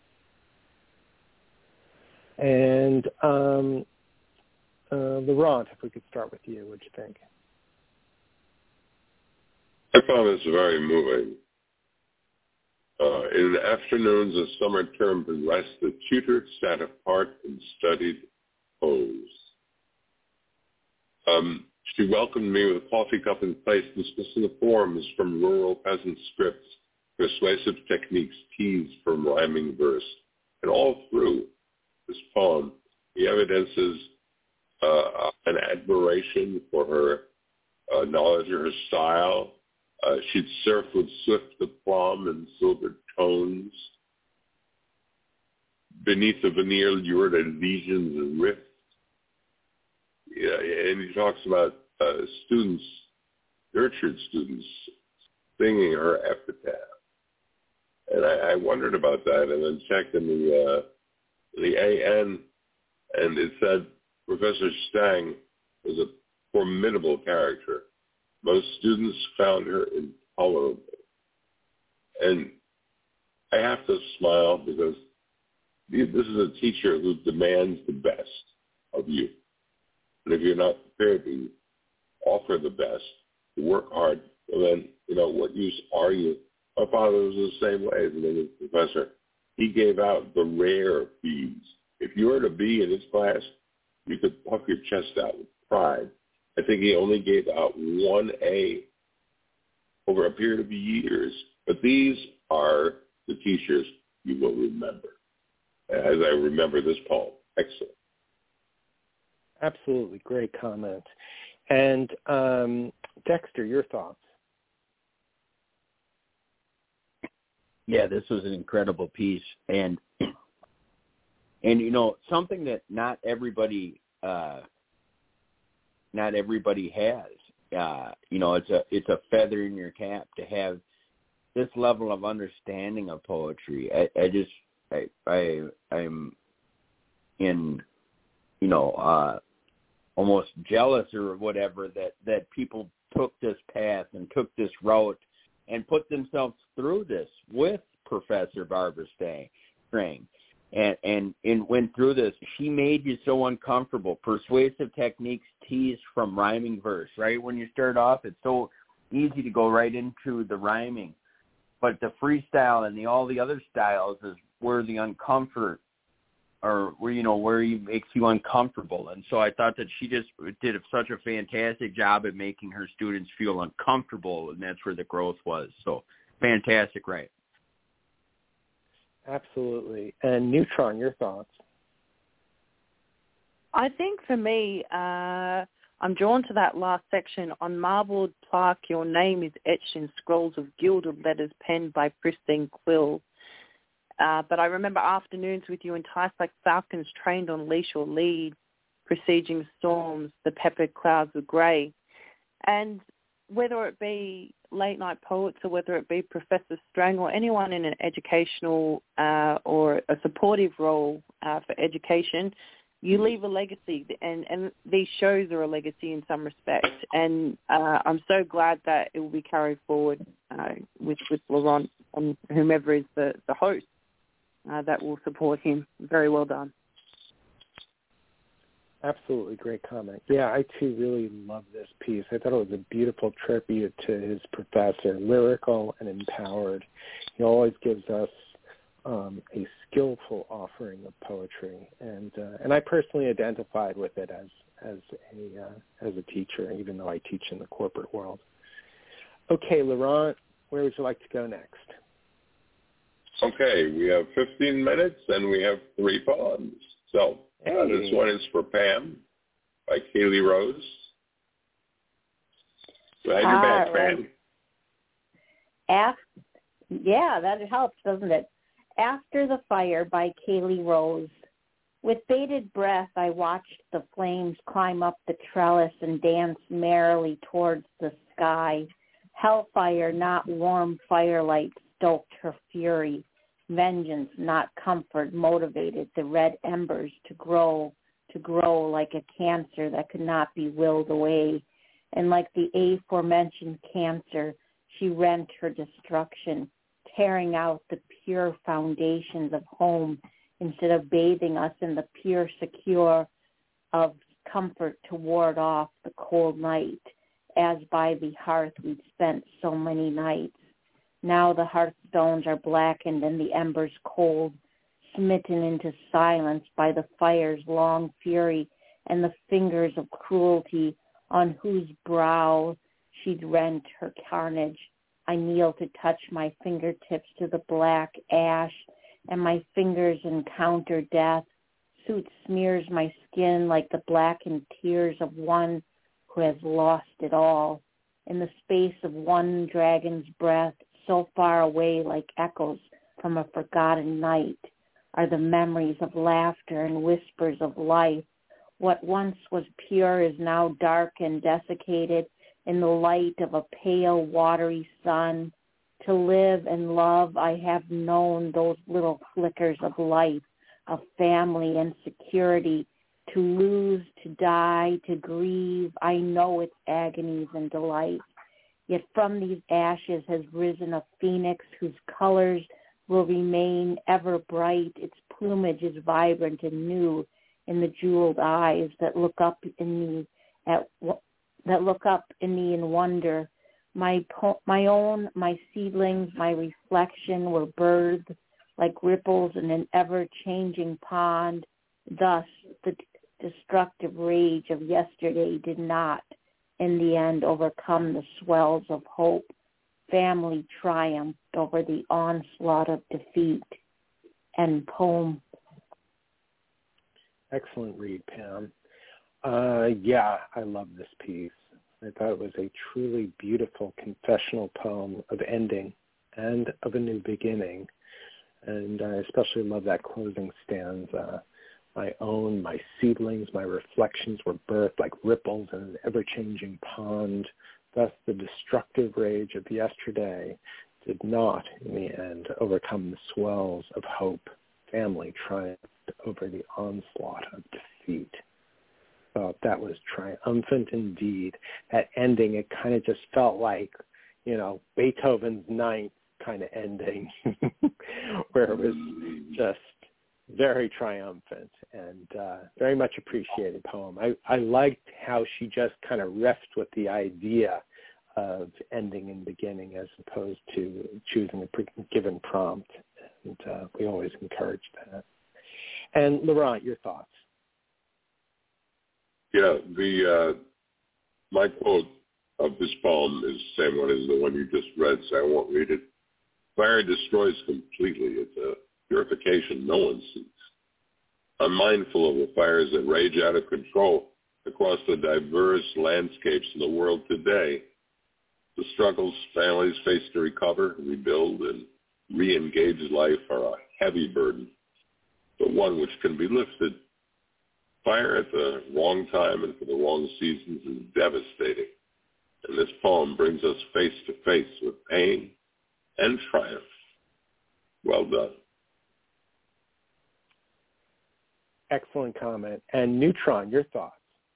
And um, uh, Laurent, if we could start with you, what'd you think? I found this very moving. Uh, in the afternoons of summer term progressed, the tutor sat apart and studied prose. Um, she welcomed me with a coffee cup in place, discussing the forms from rural peasant scripts, persuasive techniques teased from rhyming verse. And all through this poem, he evidences uh, an admiration for her uh, knowledge of her style. Uh, she'd surf with swift aplomb and silver tones. Beneath the veneer lured a legion's rift. Yeah, and he talks about uh, students, nurtured students, singing her epitaph. And I, I wondered about that, and then checked in the uh, the A N, and it said Professor Stang was a formidable character. Most students found her intolerable. And I have to smile because this is a teacher who demands the best of you. And if you're not prepared to offer the best, to work hard, well then, you know, what use are you? My father was the same way as a professor. He gave out the rare B's. If you were to be in his class, you could puff your chest out with pride. I think he only gave out one A over a period of years. But these are the teachers you will remember, as I remember this poem. Excellent. Absolutely. Great comment. And um, Dexter, your thoughts? Yeah, this was an incredible piece. And, and you know, something that not everybody uh, not everybody has. Uh, you know, it's a it's a feather in your cap to have this level of understanding of poetry. I, I just I I I'm in you know uh, almost jealous or whatever that, that people took this path and took this route and put themselves through this with Professor Barbara Strang. And, and and went through this. She made you so uncomfortable. Persuasive techniques teased from rhyming verse, right? When you start off, it's so easy to go right into the rhyming. But the freestyle and the all the other styles is where the uncomfort, or where, you know, where he makes you uncomfortable. And so I thought that she just did such a fantastic job at making her students feel uncomfortable, and that's where the growth was. So fantastic, right? Absolutely. And Neutron, your thoughts? I think for me, uh, I'm drawn to that last section. On marbled plaque, your name is etched in scrolls of gilded letters penned by pristine quill. Uh, but I remember afternoons with you enticed like falcons trained on leash or lead, presaging storms, the peppered clouds of grey. And whether it be late night poets or whether it be Professor Strang or anyone in an educational uh, or a supportive role uh, for education, you leave a legacy, and, and these shows are a legacy in some respect. And uh, I'm so glad that it will be carried forward uh, with, with Laurent and whomever is the, the host uh, that will support him. Very well done. Absolutely great comment. Yeah, I too really love this piece. I thought it was a beautiful tribute to his professor, lyrical and empowered. He always gives us um, a skillful offering of poetry, and uh, and I personally identified with it as as a uh, as a teacher, even though I teach in the corporate world. Okay, Laurent, where would you like to go next? Okay, we have fifteen minutes, and we have three poems. So hey. uh, this one is for Pam by Kaylee Rose. Glad you're back, right. Pam. After, yeah, that helps, doesn't it? After the Fire by Kaylee Rose. With bated breath, I watched the flames climb up the trellis and dance merrily towards the sky. Hellfire, not warm firelight, stoked her fury. Vengeance, not comfort, motivated the red embers to grow, to grow like a cancer that could not be willed away. And like the aforementioned cancer, she rent her destruction, tearing out the pure foundations of home instead of bathing us in the pure secure of comfort to ward off the cold night, as by the hearth we'd spent so many nights. Now the hearthstones are blackened and the embers cold, smitten into silence by the fire's long fury and the fingers of cruelty on whose brow she'd rent her carnage. I kneel to touch my fingertips to the black ash, and my fingers encounter death. Soot smears my skin like the blackened tears of one who has lost it all. In the space of one dragon's breath, so far away like echoes from a forgotten night, are the memories of laughter and whispers of life. What once was pure is now dark and desiccated in the light of a pale, watery sun. To live and love, I have known those little flickers of life, of family and security. To lose, to die, to grieve, I know its agonies and delights. Yet from these ashes has risen a phoenix whose colors will remain ever bright. Its plumage is vibrant and new in the jeweled eyes that look up in me at that look up in me in wonder. My po- my own, my seedlings, my reflection were birthed like ripples in an ever-changing pond. Thus, the destructive rage of yesterday did not, in the end, overcome the swells of hope. Family triumphed over the onslaught of defeat. End poem. Excellent read, Pam. Uh, yeah, I love this piece. I thought it was a truly beautiful confessional poem of ending and of a new beginning. And I especially love that closing stanza. My own, my seedlings, my reflections were birthed like ripples in an ever-changing pond. Thus the destructive rage of yesterday did not, in the end, overcome the swells of hope. Family triumphed over the onslaught of defeat. Thought that was triumphant indeed. That ending, it kind of just felt like, you know, Beethoven's Ninth kind of ending, where it was just very triumphant and uh, very much appreciated poem. I, I liked how she just kind of riffed with the idea of ending and beginning as opposed to choosing a pre- given prompt. And uh, we always encourage that. And Laurent, your thoughts? Yeah, the uh, my quote of this poem is the same one as the one you just read, so I won't read it. Fire destroys completely. It's a purification no one sees. I'm mindful of the fires that rage out of control across the diverse landscapes in the world today. The struggles families face to recover, rebuild, and re-engage life are a heavy burden, but one which can be lifted. Fire at the wrong time and for the wrong seasons is devastating, and this poem brings us face to face with pain and triumph. Well done. Excellent comment. And Neutron, your thoughts?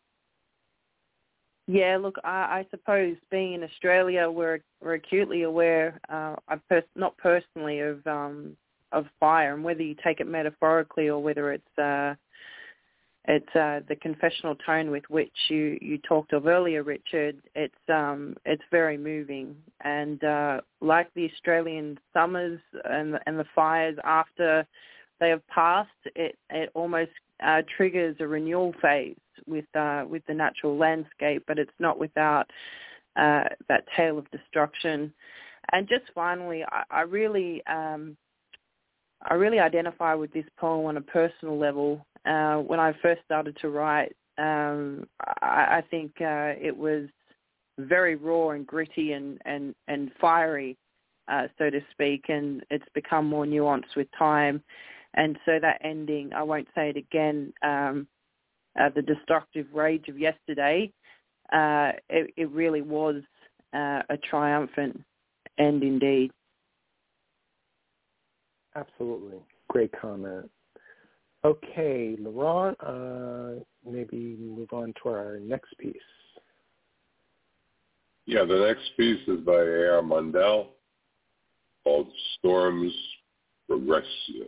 Yeah, look, I, I suppose being in Australia, we're we're acutely aware, uh, I pers- not personally, of um, of fire, and whether you take it metaphorically or whether it's uh, it's uh, the confessional tone with which you, you talked of earlier, Richard. It's um it's very moving, and uh, like the Australian summers and and the fires after they have passed, it it almost uh, triggers a renewal phase with uh, with the natural landscape, but it's not without uh, that tale of destruction. And just finally, I, I really um, I really identify with this poem on a personal level. Uh, when I first started to write, um, I, I think uh, it was very raw and gritty and, and, and fiery, uh, so to speak, and it's become more nuanced with time. And so that ending, I won't say it again, um, uh, the destructive rage of yesterday, uh, it, it really was uh, a triumphant end indeed. Absolutely. Great comment. Okay, Laurent, uh, maybe move on to our next piece. Yeah, the next piece is by A R Mundell called Storms Progressio.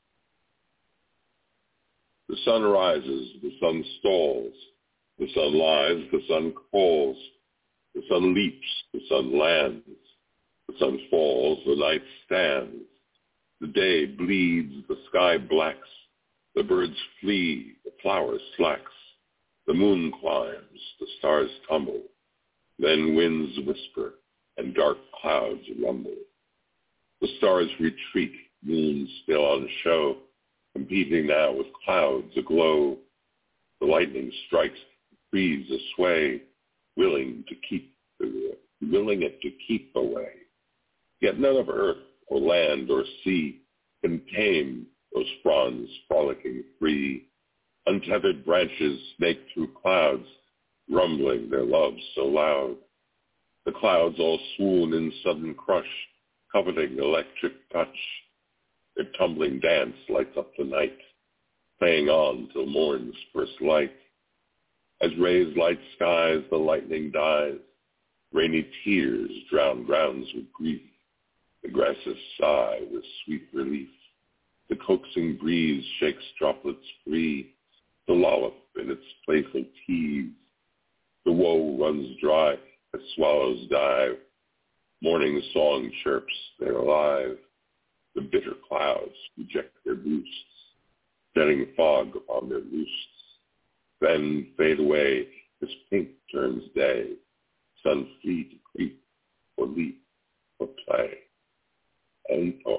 The sun rises, the sun stalls, the sun lies, the sun calls, the sun leaps, the sun lands, the sun falls, the night stands, the day bleeds, the sky blacks, the birds flee, the flowers slacks, the moon climbs, the stars tumble, then winds whisper and dark clouds rumble. The stars retreat, moon still on show, competing now with clouds aglow. The lightning strikes, trees asway, willing to keep, willing it to keep away. Yet none of earth or land or sea can tame those fronds frolicking free. Untethered branches snake through clouds, rumbling their love so loud. The clouds all swoon in sudden crush, coveting electric touch. Their tumbling dance lights up the night, playing on till morn's first light. As rays light skies, the lightning dies. Rainy tears drown grounds with grief. The grasses sigh with sweet relief. The coaxing breeze shakes droplets free to lollop in its playful tease. The woe runs dry as swallows dive. Morning song chirps, they're alive. The bitter clouds reject their boosts, setting fog upon their roosts. Then fade away as pink turns day. Sun free to creep or leap or play. And oh.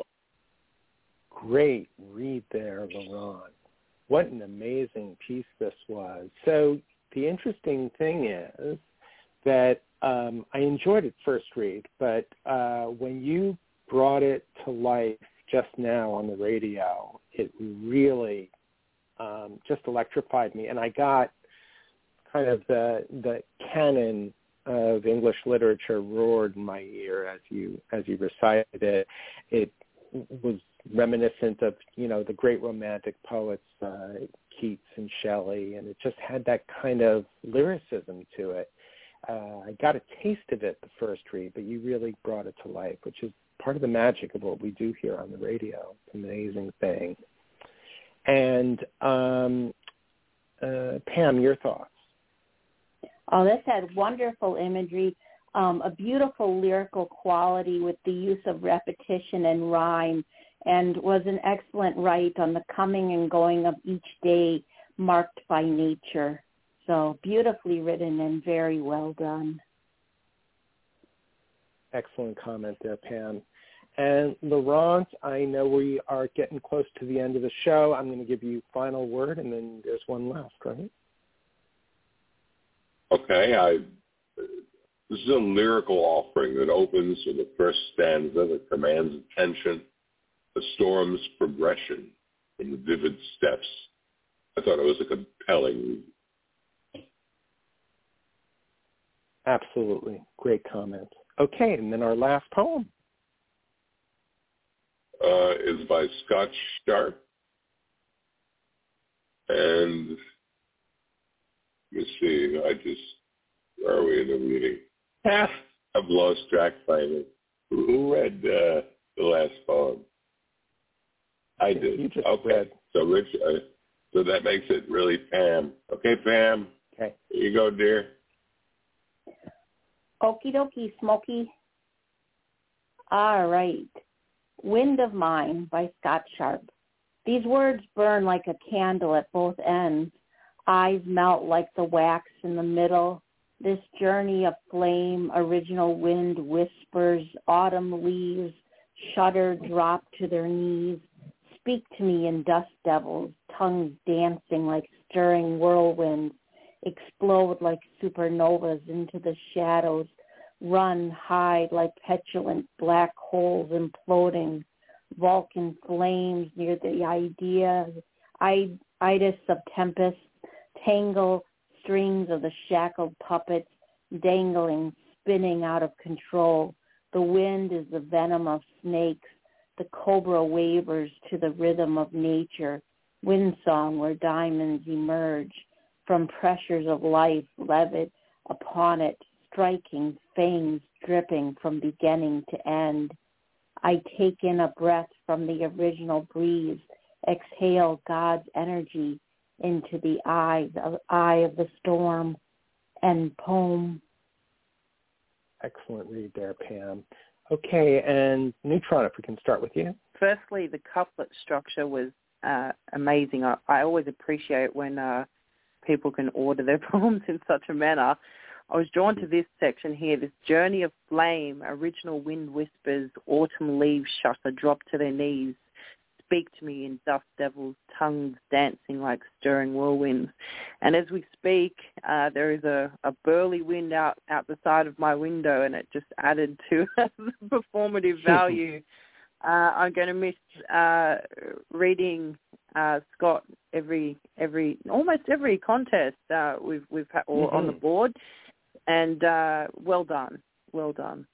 Great read there, Laurent. What an amazing piece this was. So the interesting thing is that um, I enjoyed it first read, but uh, when you brought it to life just now on the radio, it really um, just electrified me. And I got kind of the the canon of English literature roared in my ear as you as you recited it. It was reminiscent of, you know, the great romantic poets, uh, Keats and Shelley, and it just had that kind of lyricism to it. Uh, I got a taste of it the first read, but you really brought it to life, which is part of the magic of what we do here on the radio. It's an amazing thing. And um, uh, Pam, your thoughts? Oh, this had wonderful imagery, um, a beautiful lyrical quality with the use of repetition and rhyme, and was an excellent write on the coming and going of each day marked by nature. So beautifully written and very well done. Excellent comment there, Pam. And Laurent, I know we are getting close to the end of the show. I'm going to give you final word, and then there's one last, right? Okay, I, this is a lyrical offering that opens with the first stanza that commands attention, the storm's progression in vivid steps. I thought it was a compelling read. Absolutely. Great comment. Okay, and then our last poem. Uh, is by Scott Sharp. And let me see, I just, where are we in the reading? Ah, I've lost track finally. Who read uh, the last poem? I did. You just okay. read. So Rich, uh, So that makes it really Pam. Okay, Pam. Okay. Here you go, dear. Okie dokie, Smokey. All right. Wind of Mine by Scott Sharp. These words burn like a candle at both ends. Eyes melt like the wax in the middle. This journey of flame, original wind whispers, autumn leaves, shudder, drop to their knees. Speak to me in dust devils, tongues dancing like stirring whirlwinds, explode like supernovas into the shadows, run, hide like petulant black holes imploding, Vulcan flames near the idea, itis of tempest, tangle strings of the shackled puppets, dangling, spinning out of control. The wind is the venom of snakes. The cobra wavers to the rhythm of nature, wind song where diamonds emerge from pressures of life levied upon it, striking fangs dripping from beginning to end. I take in a breath from the original breeze, exhale God's energy into the eye, the eye of the storm. And poem. Excellent read there, Pam. Okay, and Neutron, if we can start with you. Firstly, the couplet structure was uh, amazing. I, I always appreciate when uh, people can order their poems in such a manner. I was drawn to this section here, this journey of flame, original wind whispers, autumn leaves shudder, drop to their knees, speak to me in dust devils, tongues dancing like stirring whirlwinds. And as we speak, uh, there is a, a burly wind out, out the side of my window, and it just added to the performative value. uh, I'm going to miss uh, reading uh, Scott every every almost every contest uh, we've we've had or mm-hmm. on the board. And uh, well done, well done.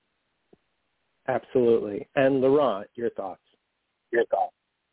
Absolutely. And Laurent, your thoughts? Your thoughts?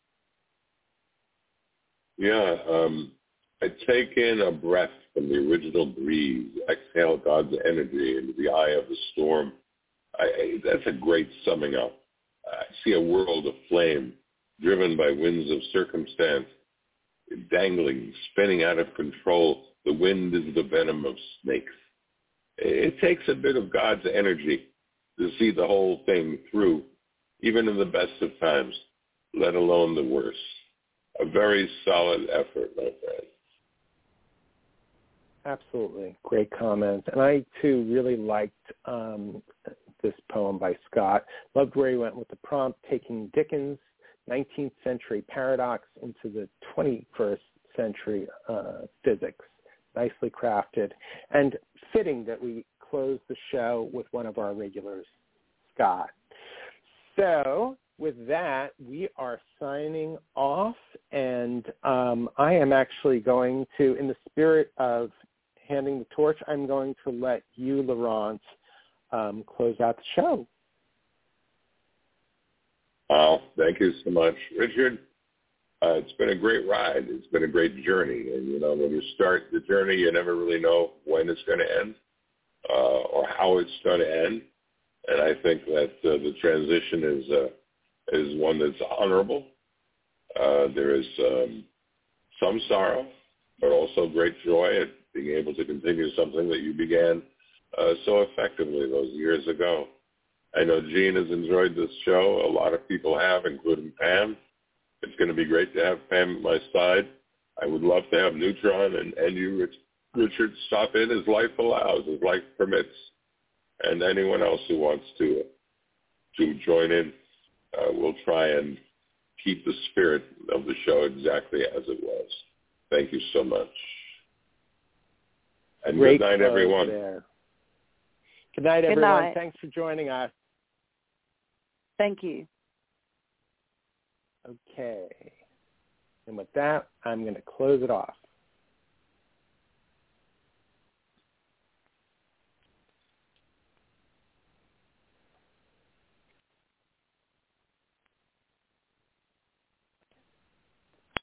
Yeah, um, I take in a breath from the original breeze, exhale God's energy into the eye of the storm. I, I, that's a great summing up. I see a world of flame driven by winds of circumstance, dangling, spinning out of control. The wind is the venom of snakes. It takes a bit of God's energy to see the whole thing through, even in the best of times, let alone the worst. A very solid effort, my friend. Absolutely. Great comments. And I, too, really liked um, this poem by Scott. Loved where he went with the prompt, taking Dickens' nineteenth century paradox into the twenty-first century uh, physics. Nicely crafted, and fitting that we close the show with one of our regulars, Scott. So with that, we are signing off, and um, I am actually going to, in the spirit of handing the torch, I'm going to let you, Laurent, um, close out the show. Oh, thank you so much, Richard. Uh, it's been a great ride. It's been a great journey. And, you know, when you start the journey, you never really know when it's going to end uh, or how it's going to end. And I think that uh, the transition is uh, is one that's honorable. Uh, there is um, some sorrow, but also great joy at being able to continue something that you began uh, so effectively those years ago. I know Gene has enjoyed this show. A lot of people have, including Pam. It's going to be great to have Pam at my side. I would love to have Neutron and, and you, Rich, Richard, stop in as life allows, as life permits, and anyone else who wants to to join in. Uh, we'll try and keep the spirit of the show exactly as it was. Thank you so much. And Great good night, everyone. There. Good night, good everyone. Night. Thanks for joining us. Thank you. Okay. And with that, I'm going to close it off.